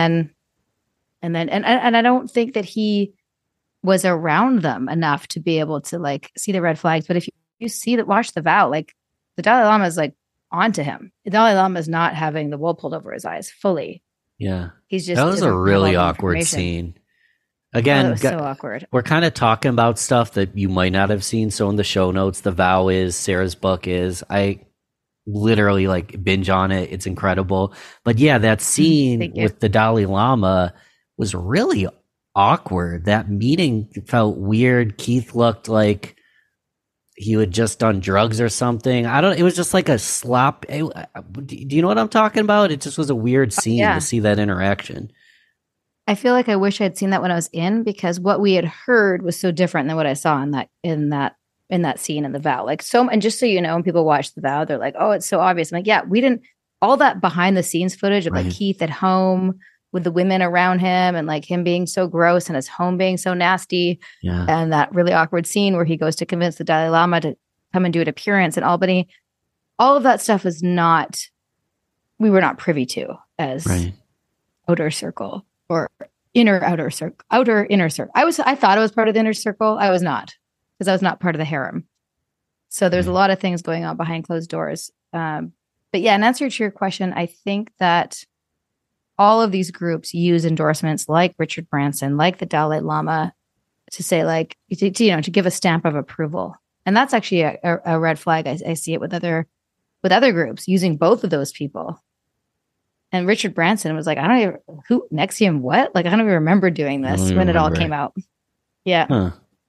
I don't think that he was around them enough to be able to like see the red flags. But if you watch The Vow, like the Dalai Lama is like onto him. The Dalai Lama is not having the wool pulled over his eyes fully. Yeah. He's just, that was a really awkward scene. Again, it was so awkward. We're kind of talking about stuff that you might not have seen. So in the show notes, The Vow is, Sarah's book is. I literally like binge on it. It's incredible. But yeah, that scene with the Dalai Lama was really awkward. That meeting felt weird. Keith looked like he had just done drugs or something. It was just like a slop. Do you know what I'm talking about? It just was a weird scene to see that interaction. I feel like I wish I'd seen that when I was in, because what we had heard was so different than what I saw in that scene in the vow. Like, so, and just so you know, when people watch the vow, they're like, "Oh, it's so obvious." I'm like, yeah, we didn't, all that behind the scenes footage of like Keith at home with the women around him and like him being so gross and his home being so nasty. Yeah. And that really awkward scene where he goes to convince the Dalai Lama to come and do an appearance in Albany. All of that stuff we were not privy to as outer circle or outer inner circle. I thought it was part of the inner circle. I was not, because I was not part of the harem. So there's a lot of things going on behind closed doors. But yeah, in answer to your question, I think that all of these groups use endorsements like Richard Branson, like the Dalai Lama, to say like, to give a stamp of approval. And that's actually a red flag. I see it with other groups using both of those people. And Richard Branson was like, I don't even, who, NXIVM, what? Like, I don't even remember doing this when it all came out. Yeah. Huh.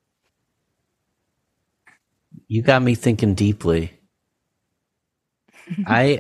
You got me thinking deeply. I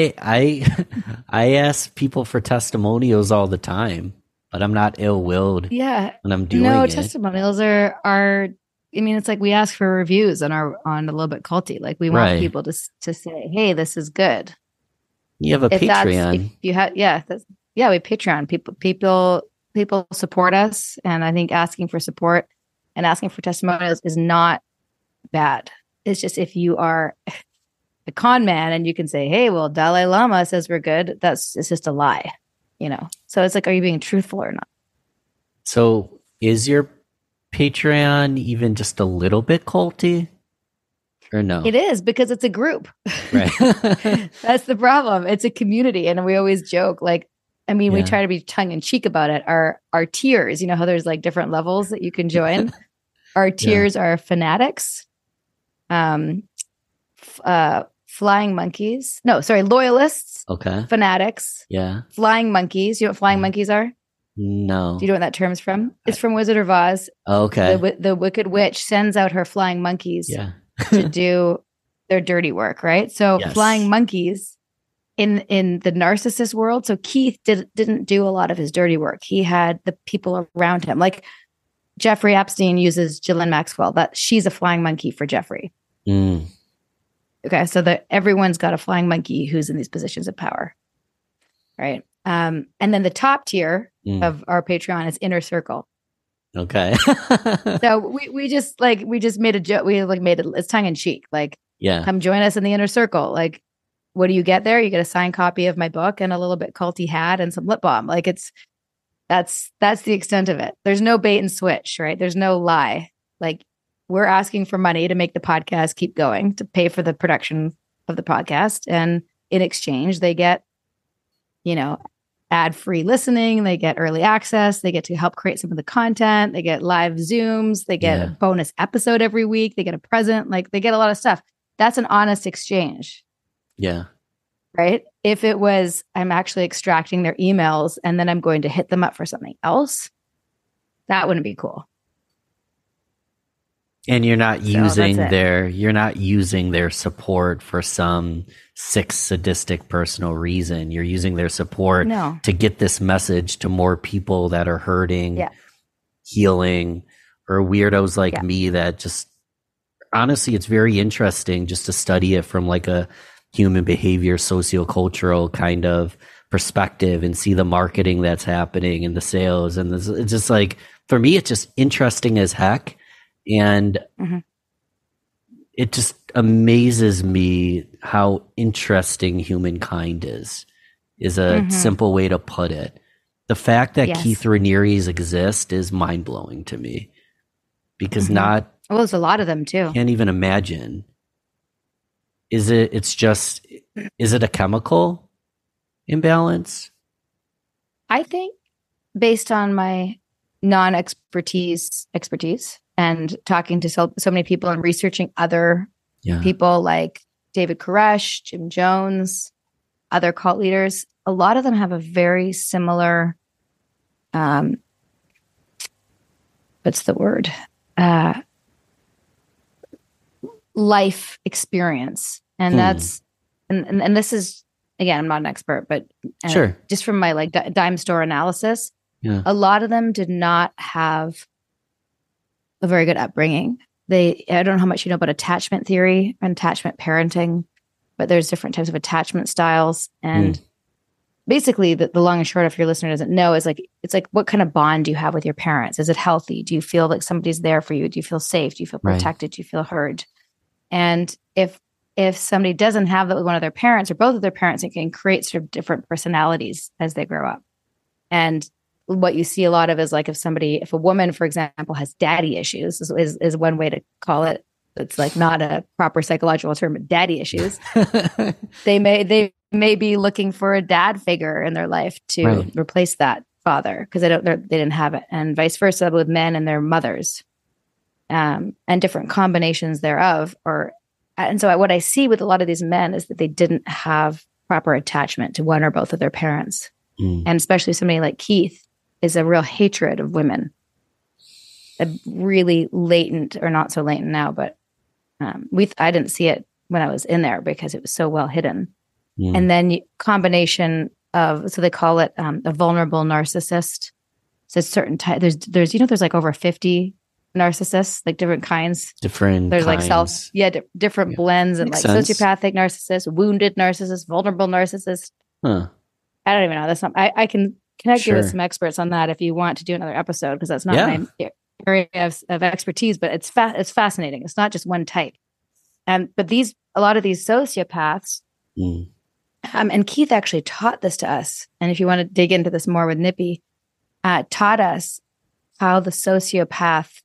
ask people for testimonials all the time, but I'm not ill-willed. Yeah. When I'm doing it. Testimonials are. I mean, it's like we ask for reviews on a little bit culty. Like we want people to say, "Hey, this is good." You have a Patreon. We Patreon people support us, and I think asking for support and asking for testimonials is not bad. It's just if you are a con man and you can say, "Hey, well, Dalai Lama says we're good," it's just a lie, So it's like, are you being truthful or not? So is your Patreon even just a little bit culty? Or no? It is, because it's a group. Right. That's the problem. It's a community. And we always joke, like, we try to be tongue in cheek about it. Our tiers, you know how there's like different levels that you can join. Our tiers are fanatics, flying monkeys. No, sorry, loyalists. Okay. Fanatics. Yeah. Flying monkeys. You know what flying monkeys are? No. Do you know what that term's from? It's from Wizard of Oz. Okay. The Wicked Witch sends out her flying monkeys to do their dirty work, right? So flying monkeys in the narcissist world. So Keith didn't do a lot of his dirty work. He had the people around him. Like Jeffrey Epstein uses Ghislaine Maxwell. That she's a flying monkey for Jeffrey. Mm. Okay, so that everyone's got a flying monkey who's in these positions of power, right? And then the top tier of our Patreon is Inner Circle. Okay. So we just made a joke. We made it. It's tongue in cheek. Like, come join us in the Inner Circle. Like, what do you get there? You get a signed copy of my book and a little bit culty hat and some lip balm. Like that's the extent of it. There's no bait and switch, right? There's no lie. Like, we're asking for money to make the podcast keep going, to pay for the production of the podcast, and in exchange, they get, ad-free listening. They get early access. They get to help create some of the content. They get live Zooms. They get a bonus episode every week. They get a present. Like, they get a lot of stuff. That's an honest exchange. Yeah. Right? If it was, I'm actually extracting their emails and then I'm going to hit them up for something else, that wouldn't be cool. And you're not using their support for some sick, sadistic personal reason. You're using their support to get this message to more people that are hurting, healing, or weirdos like me that just, honestly, it's very interesting just to study it from like a human behavior, sociocultural kind of perspective and see the marketing that's happening and the sales. And it's just like, for me, it's just interesting as heck. And it just amazes me how interesting humankind is a simple way to put it. The fact that Keith Raniere's exist is mind-blowing to me, because well, there's a lot of them too. Can't even imagine. Is it a chemical imbalance? I think, based on my non-expertise and talking to so many people and researching other people like David Koresh, Jim Jones, other cult leaders, a lot of them have a very similar what's the word? Life experience. And that's, and this is, again, I'm not an expert, but sure. Just from my like dime store analysis, a lot of them did not have a very good upbringing. I don't know how much you know about attachment theory and attachment parenting, but there's different types of attachment styles. And basically the long and short, if your listener doesn't know, is like, it's like, what kind of bond do you have with your parents? Is it healthy? Do you feel like somebody's there for you? Do you feel safe? Do you feel protected? Do you feel heard? And if somebody doesn't have that with one of their parents or both of their parents, it can create sort of different personalities as they grow up. And what you see a lot of is like if a woman, for example, has daddy issues is one way to call it. It's like not a proper psychological term, but daddy issues. They may be looking for a dad figure in their life to replace that father because they didn't have it, and vice versa with men and their mothers, and different combinations thereof. And so what I see with a lot of these men is that they didn't have proper attachment to one or both of their parents, and especially somebody like Keith is a real hatred of women, a really latent, or not so latent now, but I didn't see it when I was in there because it was so well hidden. And then combination of, so they call it a vulnerable narcissist. So certain type, there's like over 50 narcissists, like different kinds. There's kinds. Like different blends, and like sociopathic narcissist, wounded narcissist, vulnerable narcissist. I don't even know. That's not. I can connect you with some experts on that if you want to do another episode, because that's not my area of expertise. But it's fascinating. It's not just one type. But a lot of these sociopaths. And Keith actually taught this to us. And if you want to dig into this more with Nippy, taught us how the sociopath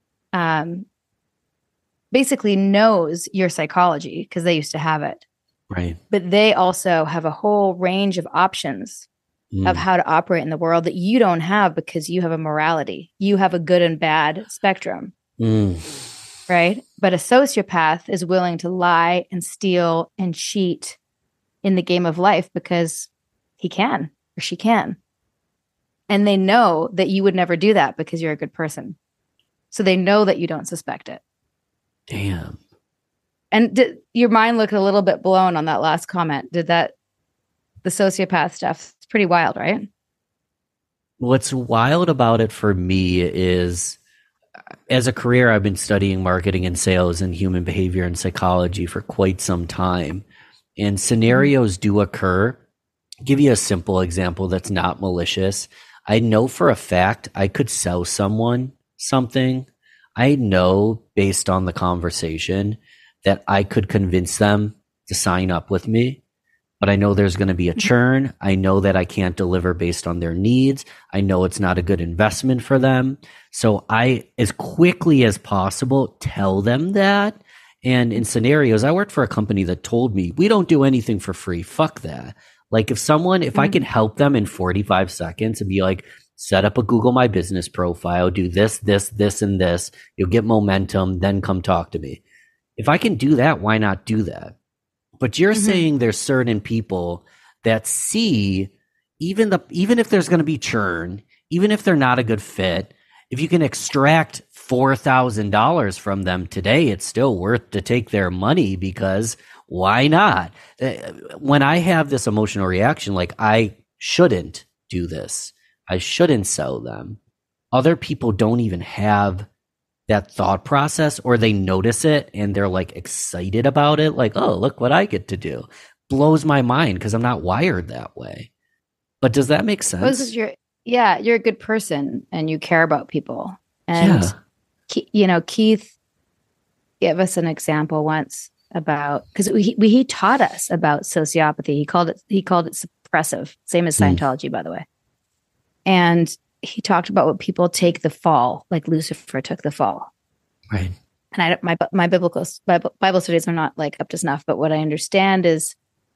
basically knows your psychology because they used to have it. Right. But they also have a whole range of options of how to operate in the world that you don't have because you have a morality. You have a good and bad spectrum. Right. But a sociopath is willing to lie and steal and cheat in the game of life because he can or she can. And they know that you would never do that because you're a good person. So they know that you don't suspect it. Damn. And did your mind look a little bit blown on that last comment? The sociopath stuff, it's pretty wild, right? What's wild about it for me is, as a career, I've been studying marketing and sales and human behavior and psychology for quite some time. And scenarios do occur. I'll give you a simple example that's not malicious. I know for a fact I could sell someone something. I know based on the conversation that I could convince them to sign up with me, but I know there's going to be a churn. I know that I can't deliver based on their needs. I know it's not a good investment for them. So I, as quickly as possible, tell them that. And in scenarios, I worked for a company that told me, we don't do anything for free. Fuck that. Like if I can help them in 45 seconds and be like, set up a Google My Business profile, do this, and this, you'll get momentum, then come talk to me. If I can do that, why not do that? But you're saying there's certain people that see, even if there's going to be churn, even if they're not a good fit, if you can extract $4,000 from them today, it's still worth to take their money because why not? When I have this emotional reaction, like I shouldn't do this, I shouldn't sell them, other people don't even have that thought process, or they notice it and they're like excited about it. Like, oh, look what I get to do. Blows my mind because I'm not wired that way. But does that make sense? You're a good person and you care about people. And, Keith gave us an example once about, because he taught us about sociopathy. He called it suppressive, same as Scientology, by the way. And he talked about what people take the fall, like Lucifer took the fall. Right. And my Bible studies are not like up to snuff, but what I understand is,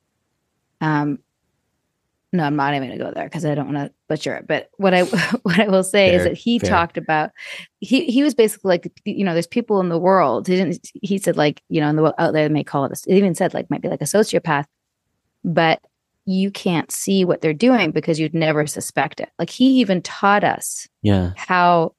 no, I'm not even going to go there because I don't want to butcher it. But what I will say is that he talked about, he was basically like, there's people in the world. He said like, in the world out there, they may call it, it even said like, might be like a sociopath, but you can't see what they're doing because you'd never suspect it. Like he even taught us how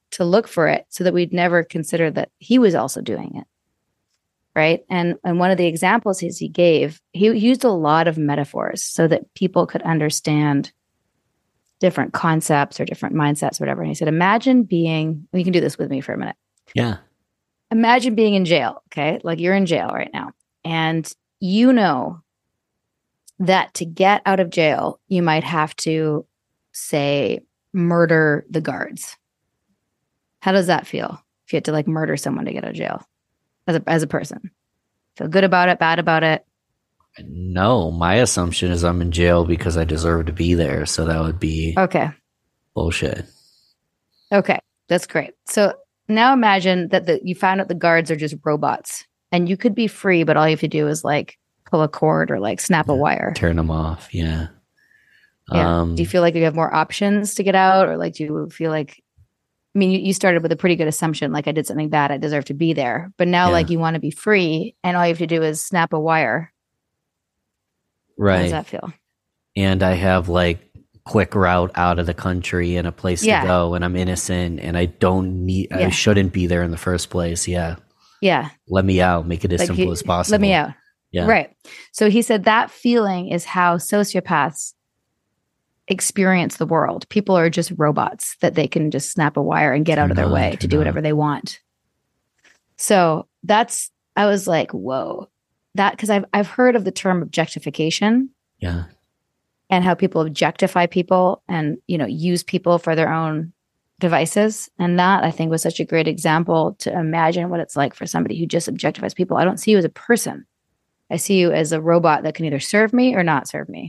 to look for it so that we'd never consider that he was also doing it. Right. And one of the examples he gave, he used a lot of metaphors so that people could understand different concepts or different mindsets, or whatever. And he said, imagine being, you can do this with me for a minute. Yeah. Imagine being in jail. Okay. Like you're in jail right now. And you know that to get out of jail, you might have to, say, murder the guards. How does that feel if you had to like murder someone to get out of jail as a person? Feel good about it, bad about it? No, my assumption is I'm in jail because I deserve to be there. So that would be okay. Bullshit. Okay, that's great. So now imagine that you found out the guards are just robots and you could be free, but all you have to do is like pull a cord or like snap a wire. Turn them off. Yeah. Yeah. Do you feel like you have more options to get out, or like do you feel like, I mean, you started with a pretty good assumption, like I did something bad, I deserve to be there. But now like you want to be free and all you have to do is snap a wire. Right. How does that feel? And I have like quick route out of the country and a place to go, and I'm innocent and I I shouldn't be there in the first place. Yeah. Yeah. Let me out. Make it as like simple as possible. Let me out. Yeah. Right. So he said that feeling is how sociopaths experience the world. People are just robots that they can just snap a wire and get out of their way to do whatever they want. So I was like, whoa, because I've heard of the term objectification. Yeah. And how people objectify people and, use people for their own devices. And that I think was such a great example to imagine what it's like for somebody who just objectifies people. I don't see you as a person. I see you as a robot that can either serve me or not serve me.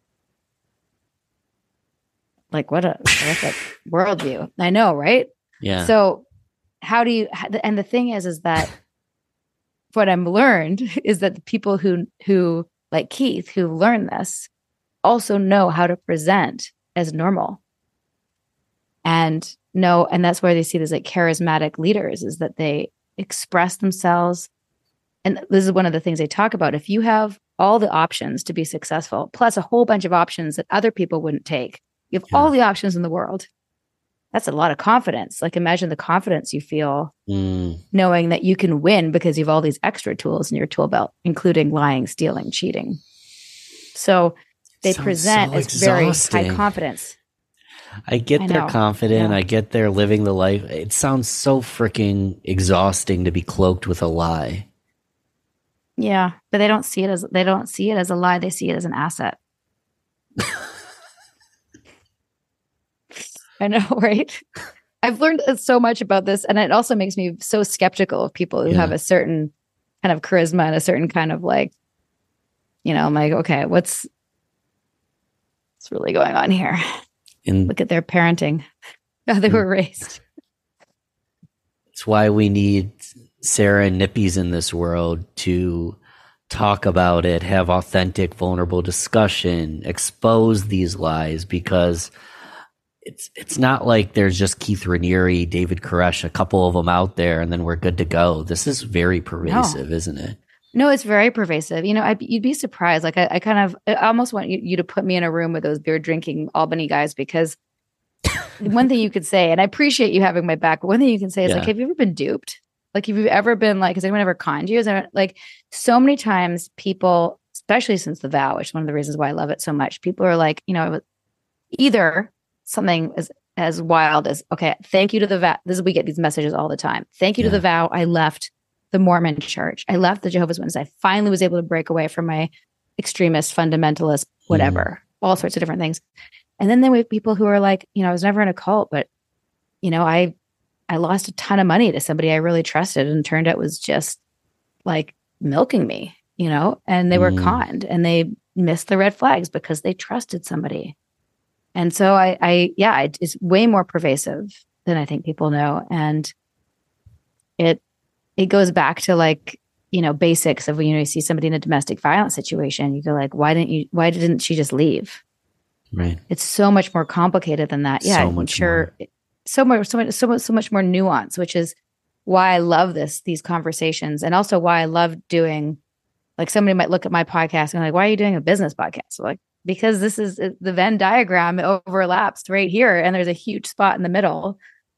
Like what a worldview. I know, right? Yeah. So how do you, and the thing is that what I'm learned is that the people who like Keith, who learn this also know how to present as normal and that's where they see these like charismatic leaders, is that they express themselves. And this is one of the things they talk about. If you have all the options to be successful, plus a whole bunch of options that other people wouldn't take, you have all the options in the world. That's a lot of confidence. Like imagine the confidence you feel knowing that you can win because you have all these extra tools in your tool belt, including lying, stealing, cheating. So they present as very high confidence. I get they're confident. Yeah. I get they're living the life. It sounds so freaking exhausting to be cloaked with a lie. Yeah, but they don't see it as a lie. They see it as an asset. I know, right? I've learned so much about this, and it also makes me so skeptical of people who have a certain kind of charisma and a certain kind of like, I'm like, okay, what's really going on here? And look at their parenting, how they were raised. It's why we need Sarah and Nippies in this world to talk about it, have authentic, vulnerable discussion, expose these lies, because it's not like there's just Keith Raniere, David Koresh, a couple of them out there, and then we're good to go. This is very pervasive, isn't it? No, it's very pervasive. You'd be surprised. Like I almost want you to put me in a room with those beer drinking Albany guys, because one thing you could say, and I appreciate you having my back, but one thing you can say is like, have you ever been duped? Like, have you ever been like, has anyone ever conned you? Is there, like, so many times people, especially since The Vow, which is one of the reasons why I love it so much, people are like, either something as wild as, okay, thank you to The Vow. We get these messages all the time. Thank you to The Vow. I left the Mormon church. I left the Jehovah's Witnesses. I finally was able to break away from my extremist, fundamentalist, whatever, all sorts of different things. And then we have people who are like, I was never in a cult, but, I lost a ton of money to somebody I really trusted, and turned out was just like milking me, and they were conned, and they missed the red flags because they trusted somebody. And so it's way more pervasive than I think people know. And it goes back to like, basics of when, you see somebody in a domestic violence situation, you go like, why didn't she just leave? Right. It's so much more complicated than that. Yeah. So much more. So much more nuance, which is why I love these conversations, and also why I love doing, like, somebody might look at my podcast and like, why are you doing a business podcast? So like, because this is the Venn diagram overlaps right here, and there's a huge spot in the middle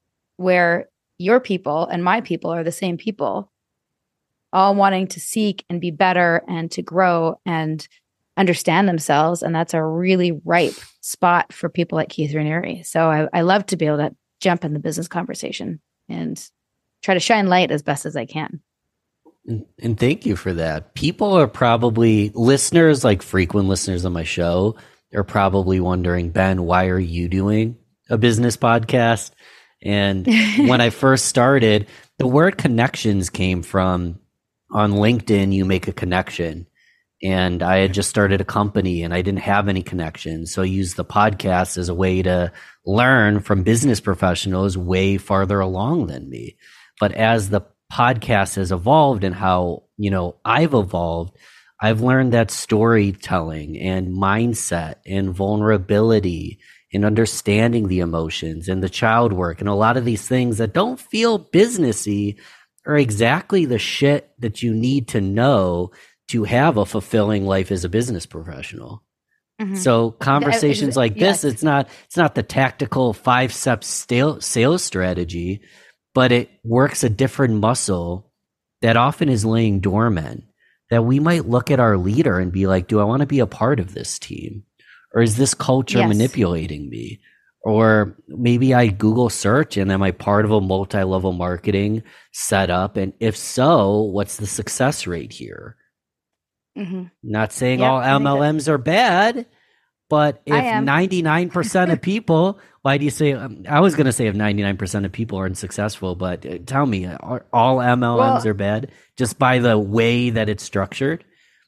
where your people and my people are the same people, all wanting to seek and be better and to grow and understand themselves. And that's a really ripe spot for people like Keith Raniere. So I love to be able to jump in the business conversation and try to shine light as best as I can. And thank you for that. People are probably listeners, like frequent listeners on my show, are probably wondering, Ben, why are you doing a business podcast? And when I first started, the word connections came from on LinkedIn, you make a connection. And I had just started a company and I didn't have any connections. So I used the podcast as a way to learn from business professionals way farther along than me. But as the podcast has evolved and how, I've evolved, I've learned that storytelling and mindset and vulnerability and understanding the emotions and the child work and a lot of these things that don't feel businessy are exactly the shit that you need to know to have a fulfilling life as a business professional. Mm-hmm. So conversations like this, it's not the tactical 5-step sales strategy, but it works a different muscle that often is laying dormant, that we might look at our leader and be like, do I want to be a part of this team? Or is this culture manipulating me? Or maybe I Google search and am I part of a multi-level marketing setup? And if so, what's the success rate here? Mm-hmm. Not saying all MLMs are bad, but if 99% of people, why do you say, I was going to say if 99% of people aren't successful, but tell me, are all MLMs are bad just by the way that it's structured?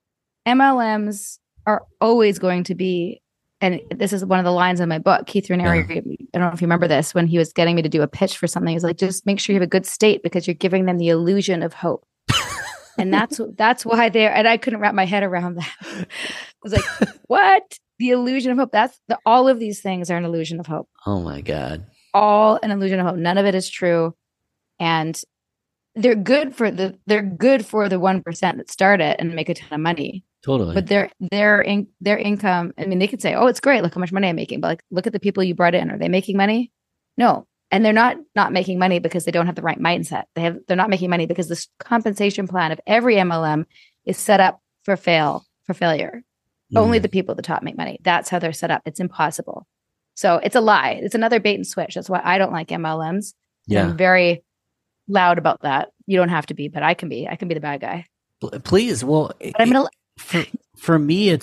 MLMs are always going to be, and this is one of the lines in my book, Keith Raniere, I don't know if you remember this, when he was getting me to do a pitch for something, he's like, just make sure you have a good state because you're giving them the illusion of hope. And that's why and I couldn't wrap my head around that. I was like, what? The illusion of hope. All of these things are an illusion of hope. Oh my God. All an illusion of hope. None of it is true. And they're good for the 1% that start it and make a ton of money. Totally. But their income, I mean, they could say, oh, it's great. Look how much money I'm making. But like, look at the people you brought in. Are they making money? No. And they're not making money because they don't have the right mindset. They're not making money because this compensation plan of every MLM is set up for failure. Mm. Only the people at the top make money. That's how they're set up. It's impossible. So it's a lie. It's another bait and switch. That's why I don't like MLMs. Yeah. I'm very loud about that. You don't have to be, but I can be. I can be the bad guy. Please. Well, for me,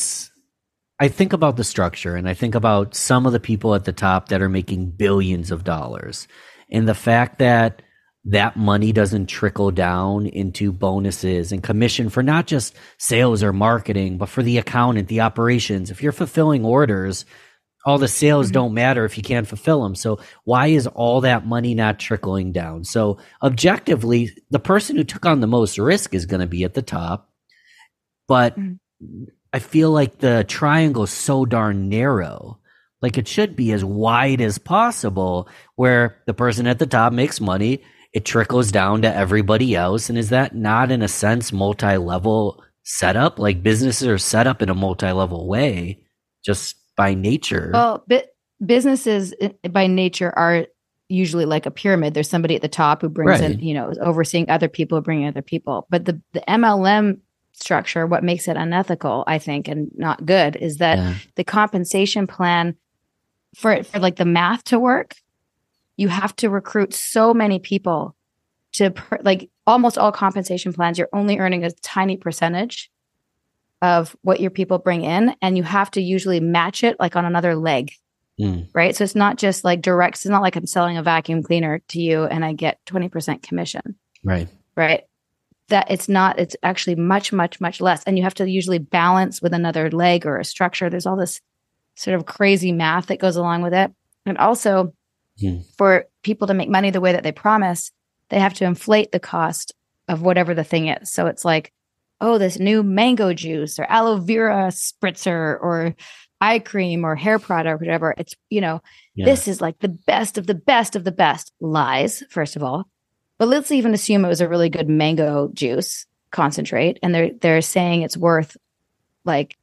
I think about the structure and I think about some of the people at the top that are making billions of dollars and the fact that money doesn't trickle down into bonuses and commission for not just sales or marketing, but for the accountant, the operations. If you're fulfilling orders, all the sales don't matter if you can't fulfill them. So why is all that money not trickling down? So objectively, the person who took on the most risk is going to be at the top. But I feel like the triangle is so darn narrow. Like it should be as wide as possible where the person at the top makes money. It trickles down to everybody else. And is that not, in a sense, multi-level setup? Like businesses are set up in a multi-level way just by nature. Well, businesses by nature are usually like a pyramid. There's somebody at the top who brings in, overseeing other people, bringing other people. But the MLM structure, what makes it unethical, I think, and not good is that the compensation plan for like the math to work, you have to recruit so many people to like almost all compensation plans. You're only earning a tiny percentage of what your people bring in. And you have to usually match it like on another leg, right? So it's not just like direct. It's not like I'm selling a vacuum cleaner to you and I get 20% commission. Right. Right. That it's actually much, much, much less. And you have to usually balance with another leg or a structure. There's all this sort of crazy math that goes along with it. And also for people to make money the way that they promise, they have to inflate the cost of whatever the thing is. So it's like, oh, this new mango juice or aloe vera spritzer or eye cream or hair product or whatever. It's, this is like the best of the best of the best. Lies, first of all. But let's even assume it was a really good mango juice concentrate, and they're saying it's worth like,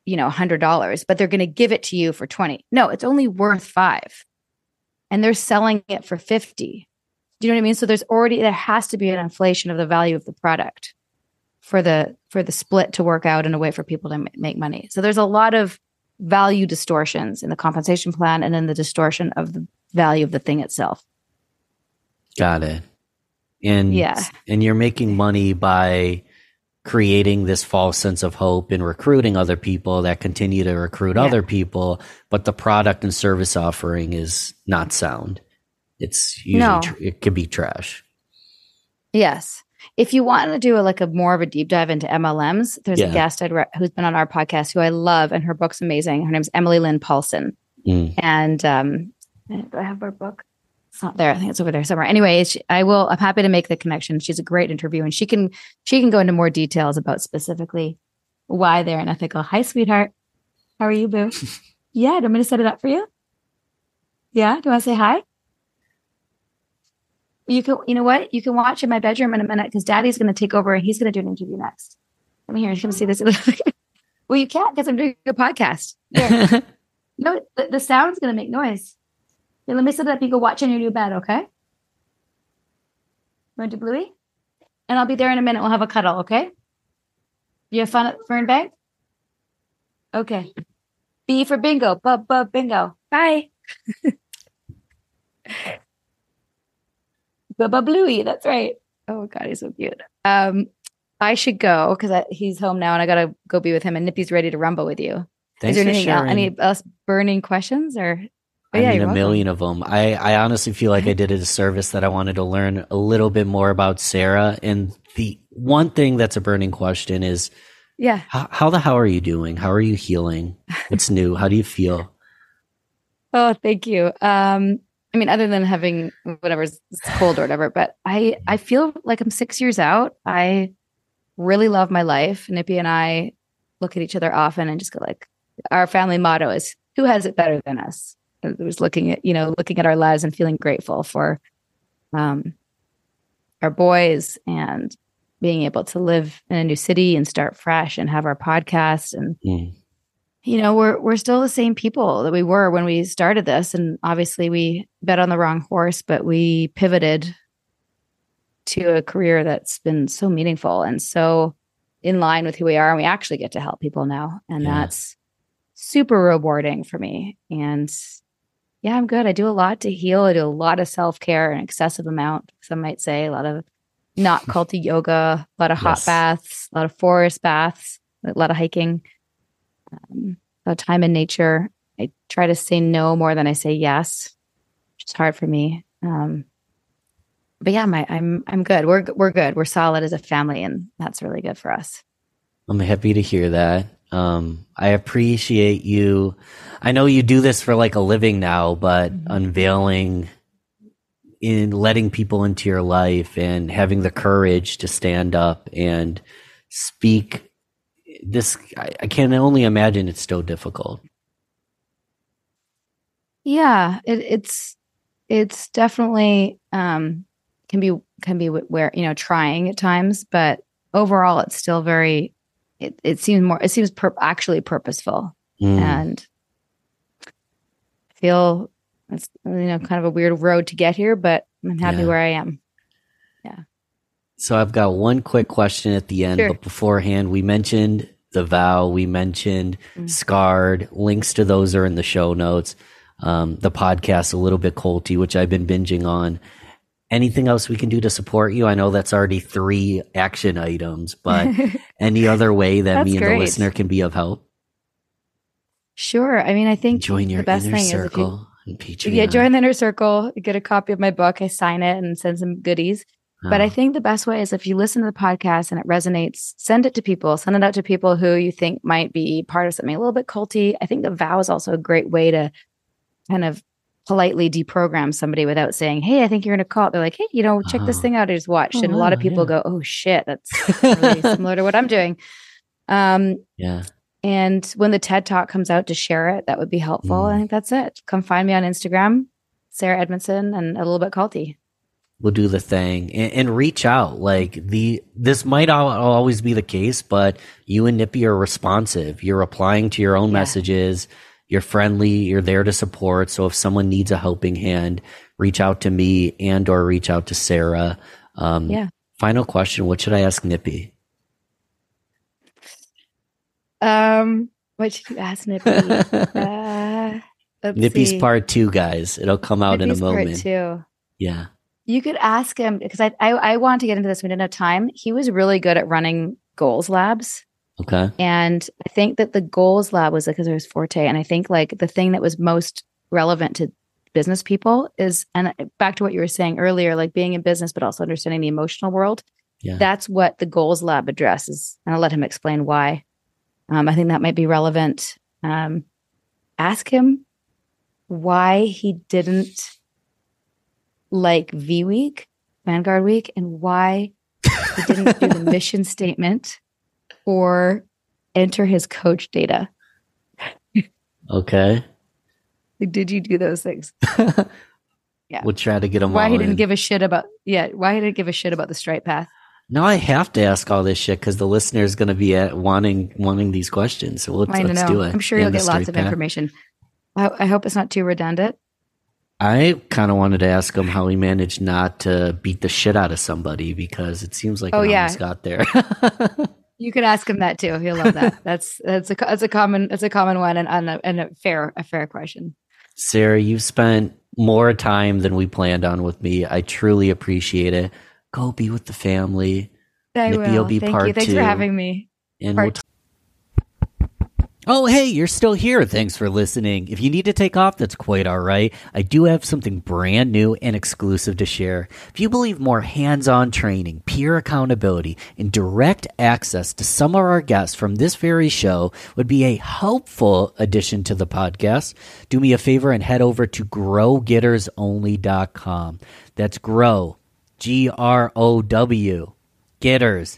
$100, but they're going to give it to you for $20. No, it's only worth $5, and they're selling it for $50. Do you know what I mean? So there has to be an inflation of the value of the product for the split to work out in a way for people to make money. So there's a lot of value distortions in the compensation plan and in the distortion of the value of the thing itself. Got it. And you're making money by creating this false sense of hope and recruiting other people that continue to recruit other people, but the product and service offering is not sound. It's usually it could be trash. Yes. If you want to do a more of a deep dive into MLMs, there's a guest who's been on our podcast who I love, and her book's amazing. Her name's Emily Lynn Paulson. And do I have her book? It's not there. I think it's over there somewhere. Anyway, I'm happy to make the connection. She's a great interview, and she can go into more details about specifically why they're unethical. Hi, sweetheart. How are you, boo? Yeah. Do you want me to set it up for you? Yeah. Do you want to say hi? You know what? You can watch in my bedroom in a minute because Daddy's going to take over and he's going to do an interview next. Come here. You can see this. Well, you can't because I'm doing a podcast. Here. No, the sound's going to make noise. Here, let me set it up. You go watch in your new bed, okay? Going to Bluey? And I'll be there in a minute. We'll have a cuddle, okay? You have fun at Fernbank? Okay. B for bingo. Bingo. Bye. Bubba Bluey. That's right. Oh, God, he's so cute. I should go because he's home now and I got to go be with him. And Nippy's ready to rumble with you. Thanks Is there for anything sharing. Any else burning questions or? I mean, a million of them. I honestly feel like I did a disservice that I wanted to learn a little bit more about Sarah. And the one thing that's a burning question is, how the hell are you doing? How are you healing? What's new? How do you feel? Oh, thank you. I mean, other than having whatever's cold or whatever, but I feel like I'm 6 years out. I really love my life. Nippy and I look at each other often and just go like, our family motto is, who has it better than us? It was looking at our lives and feeling grateful for our boys and being able to live in a new city and start fresh and have our podcast. And, we're still the same people that we were when we started this. And obviously we bet on the wrong horse, but we pivoted to a career that's been so meaningful and so in line with who we are. And we actually get to help people now. And that's super rewarding for me. And yeah, I'm good. I do a lot to heal. I do a lot of self-care, an excessive amount, some might say, a lot of not culty yoga, a lot of hot baths, a lot of forest baths, a lot of hiking, a lot of time in nature. I try to say no more than I say yes, which is hard for me. But yeah, I'm good. We're good. We're solid as a family, and that's really good for us. I'm happy to hear that. I appreciate you. I know you do this for like a living now, but unveiling in letting people into your life and having the courage to stand up and speak this, I can only imagine it's so difficult. Yeah, it's definitely, can be where, trying at times, but overall it's still very, it seems actually purposeful. And I feel it's, kind of a weird road to get here, but I'm happy where I am. Yeah. So I've got one quick question at the end, but beforehand, we mentioned The Vow, we mentioned Scarred. Links to those are in the show notes. The podcast, A Little Bit Culty, which I've been binging on. Anything else we can do to support you? I know that's already 3 action items, but any other way that me and the listener can be of help? Sure. I mean, I think join your the best inner thing circle is on Patreon. Yeah, join the inner circle. Get a copy of my book. I sign it and send some goodies. But I think the best way is if you listen to the podcast and it resonates, send it to people. Send it out to people who you think might be part of something a little bit culty. I think The Vow is also a great way to kind of politely deprogram somebody without saying, hey, I think you're in a cult. They're like, hey, check this thing out I just watched. And a lot of people go, oh shit, that's really similar to what I'm doing. And when the TED Talk comes out, to share it, that would be helpful. I think that's it. Come find me on Instagram, Sarah Edmondson, and A Little Bit Culty. We'll do the thing and reach out. Like this might always be the case, but you and Nippy are responsive. You're replying to your own messages. You're friendly. You're there to support. So if someone needs a helping hand, reach out to me and or reach out to Sarah. Final question. What should I ask Nippy? What should you ask Nippy? Nippy's part 2, guys. It'll come out Nippy's in a moment. Part 2. Yeah. You could ask him, because I wanted to get into this. We didn't have time. He was really good at running goals labs. Okay. And I think that the goals lab was because it was forte. And I think like the thing that was most relevant to business people is, and back to what you were saying earlier, like being in business, but also understanding the emotional world. Yeah. That's what the goals lab addresses. And I'll let him explain why. I think that might be relevant. Ask him why he didn't like V Week, Vanguard Week, and why he didn't do the mission statement or enter his coach data. Okay. Did you do those things? Yeah. We'll try to get him why all he didn't in. give a shit about why he didn't give a shit about the Stripe path. Now I have to ask all this shit because the listener is going to be wanting these questions. So let's do it. I'm sure you'll get lots of information. I hope it's not too redundant. I kind of wanted to ask him how he managed not to beat the shit out of somebody, because it seems like he almost got there. You could ask him that too. He'll love that. That's a common one and a fair question. Sarah, you've spent more time than we planned on with me. I truly appreciate it. Go be with the family. Nippy will be Thank part you. Thanks 2. for having me. And oh, hey, you're still here. Thanks for listening. If you need to take off, that's quite all right. I do have something brand new and exclusive to share. If you believe more hands-on training, peer accountability, and direct access to some of our guests from this very show would be a helpful addition to the podcast, do me a favor and head over to growgettersonly.com. That's grow, GROW, getters,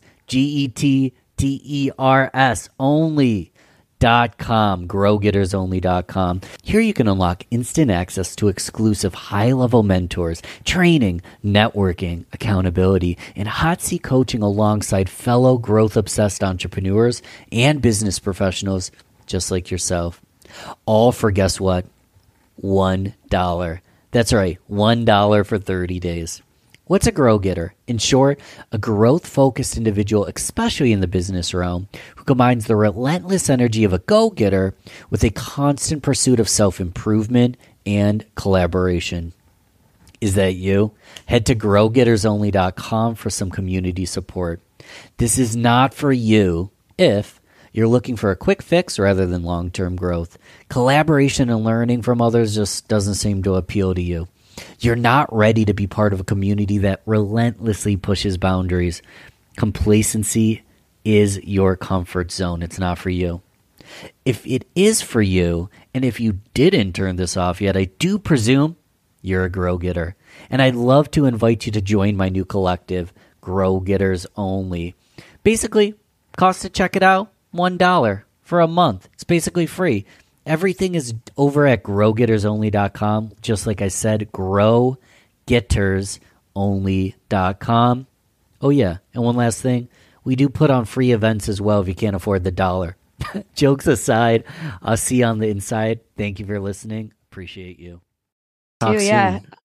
GETTERS, only. growgettersonly.com. Here you can unlock instant access to exclusive high-level mentors, training, networking, accountability, and hot seat coaching alongside fellow growth-obsessed entrepreneurs and business professionals just like yourself. All for, guess what? $1. That's right, $1 for 30 days. What's a grow getter? In short, a growth-focused individual, especially in the business realm, who combines the relentless energy of a go-getter with a constant pursuit of self-improvement and collaboration. Is that you? Head to growgettersonly.com for some community support. This is not for you if you're looking for a quick fix rather than long-term growth. Collaboration and learning from others just doesn't seem to appeal to you. You're not ready to be part of a community that relentlessly pushes boundaries. Complacency is your comfort zone. It's not for you. If it is for you, and if you didn't turn this off yet, I do presume you're a grow getter. And I'd love to invite you to join my new collective, Grow Getters Only. Basically, cost to check it out, $1 for a month. It's basically free. Everything is over at growgettersonly.com. Just like I said, growgettersonly.com. Oh, yeah. And one last thing. We do put on free events as well if you can't afford the dollar. Jokes aside, I'll see you on the inside. Thank you for listening. Appreciate you. Talk soon.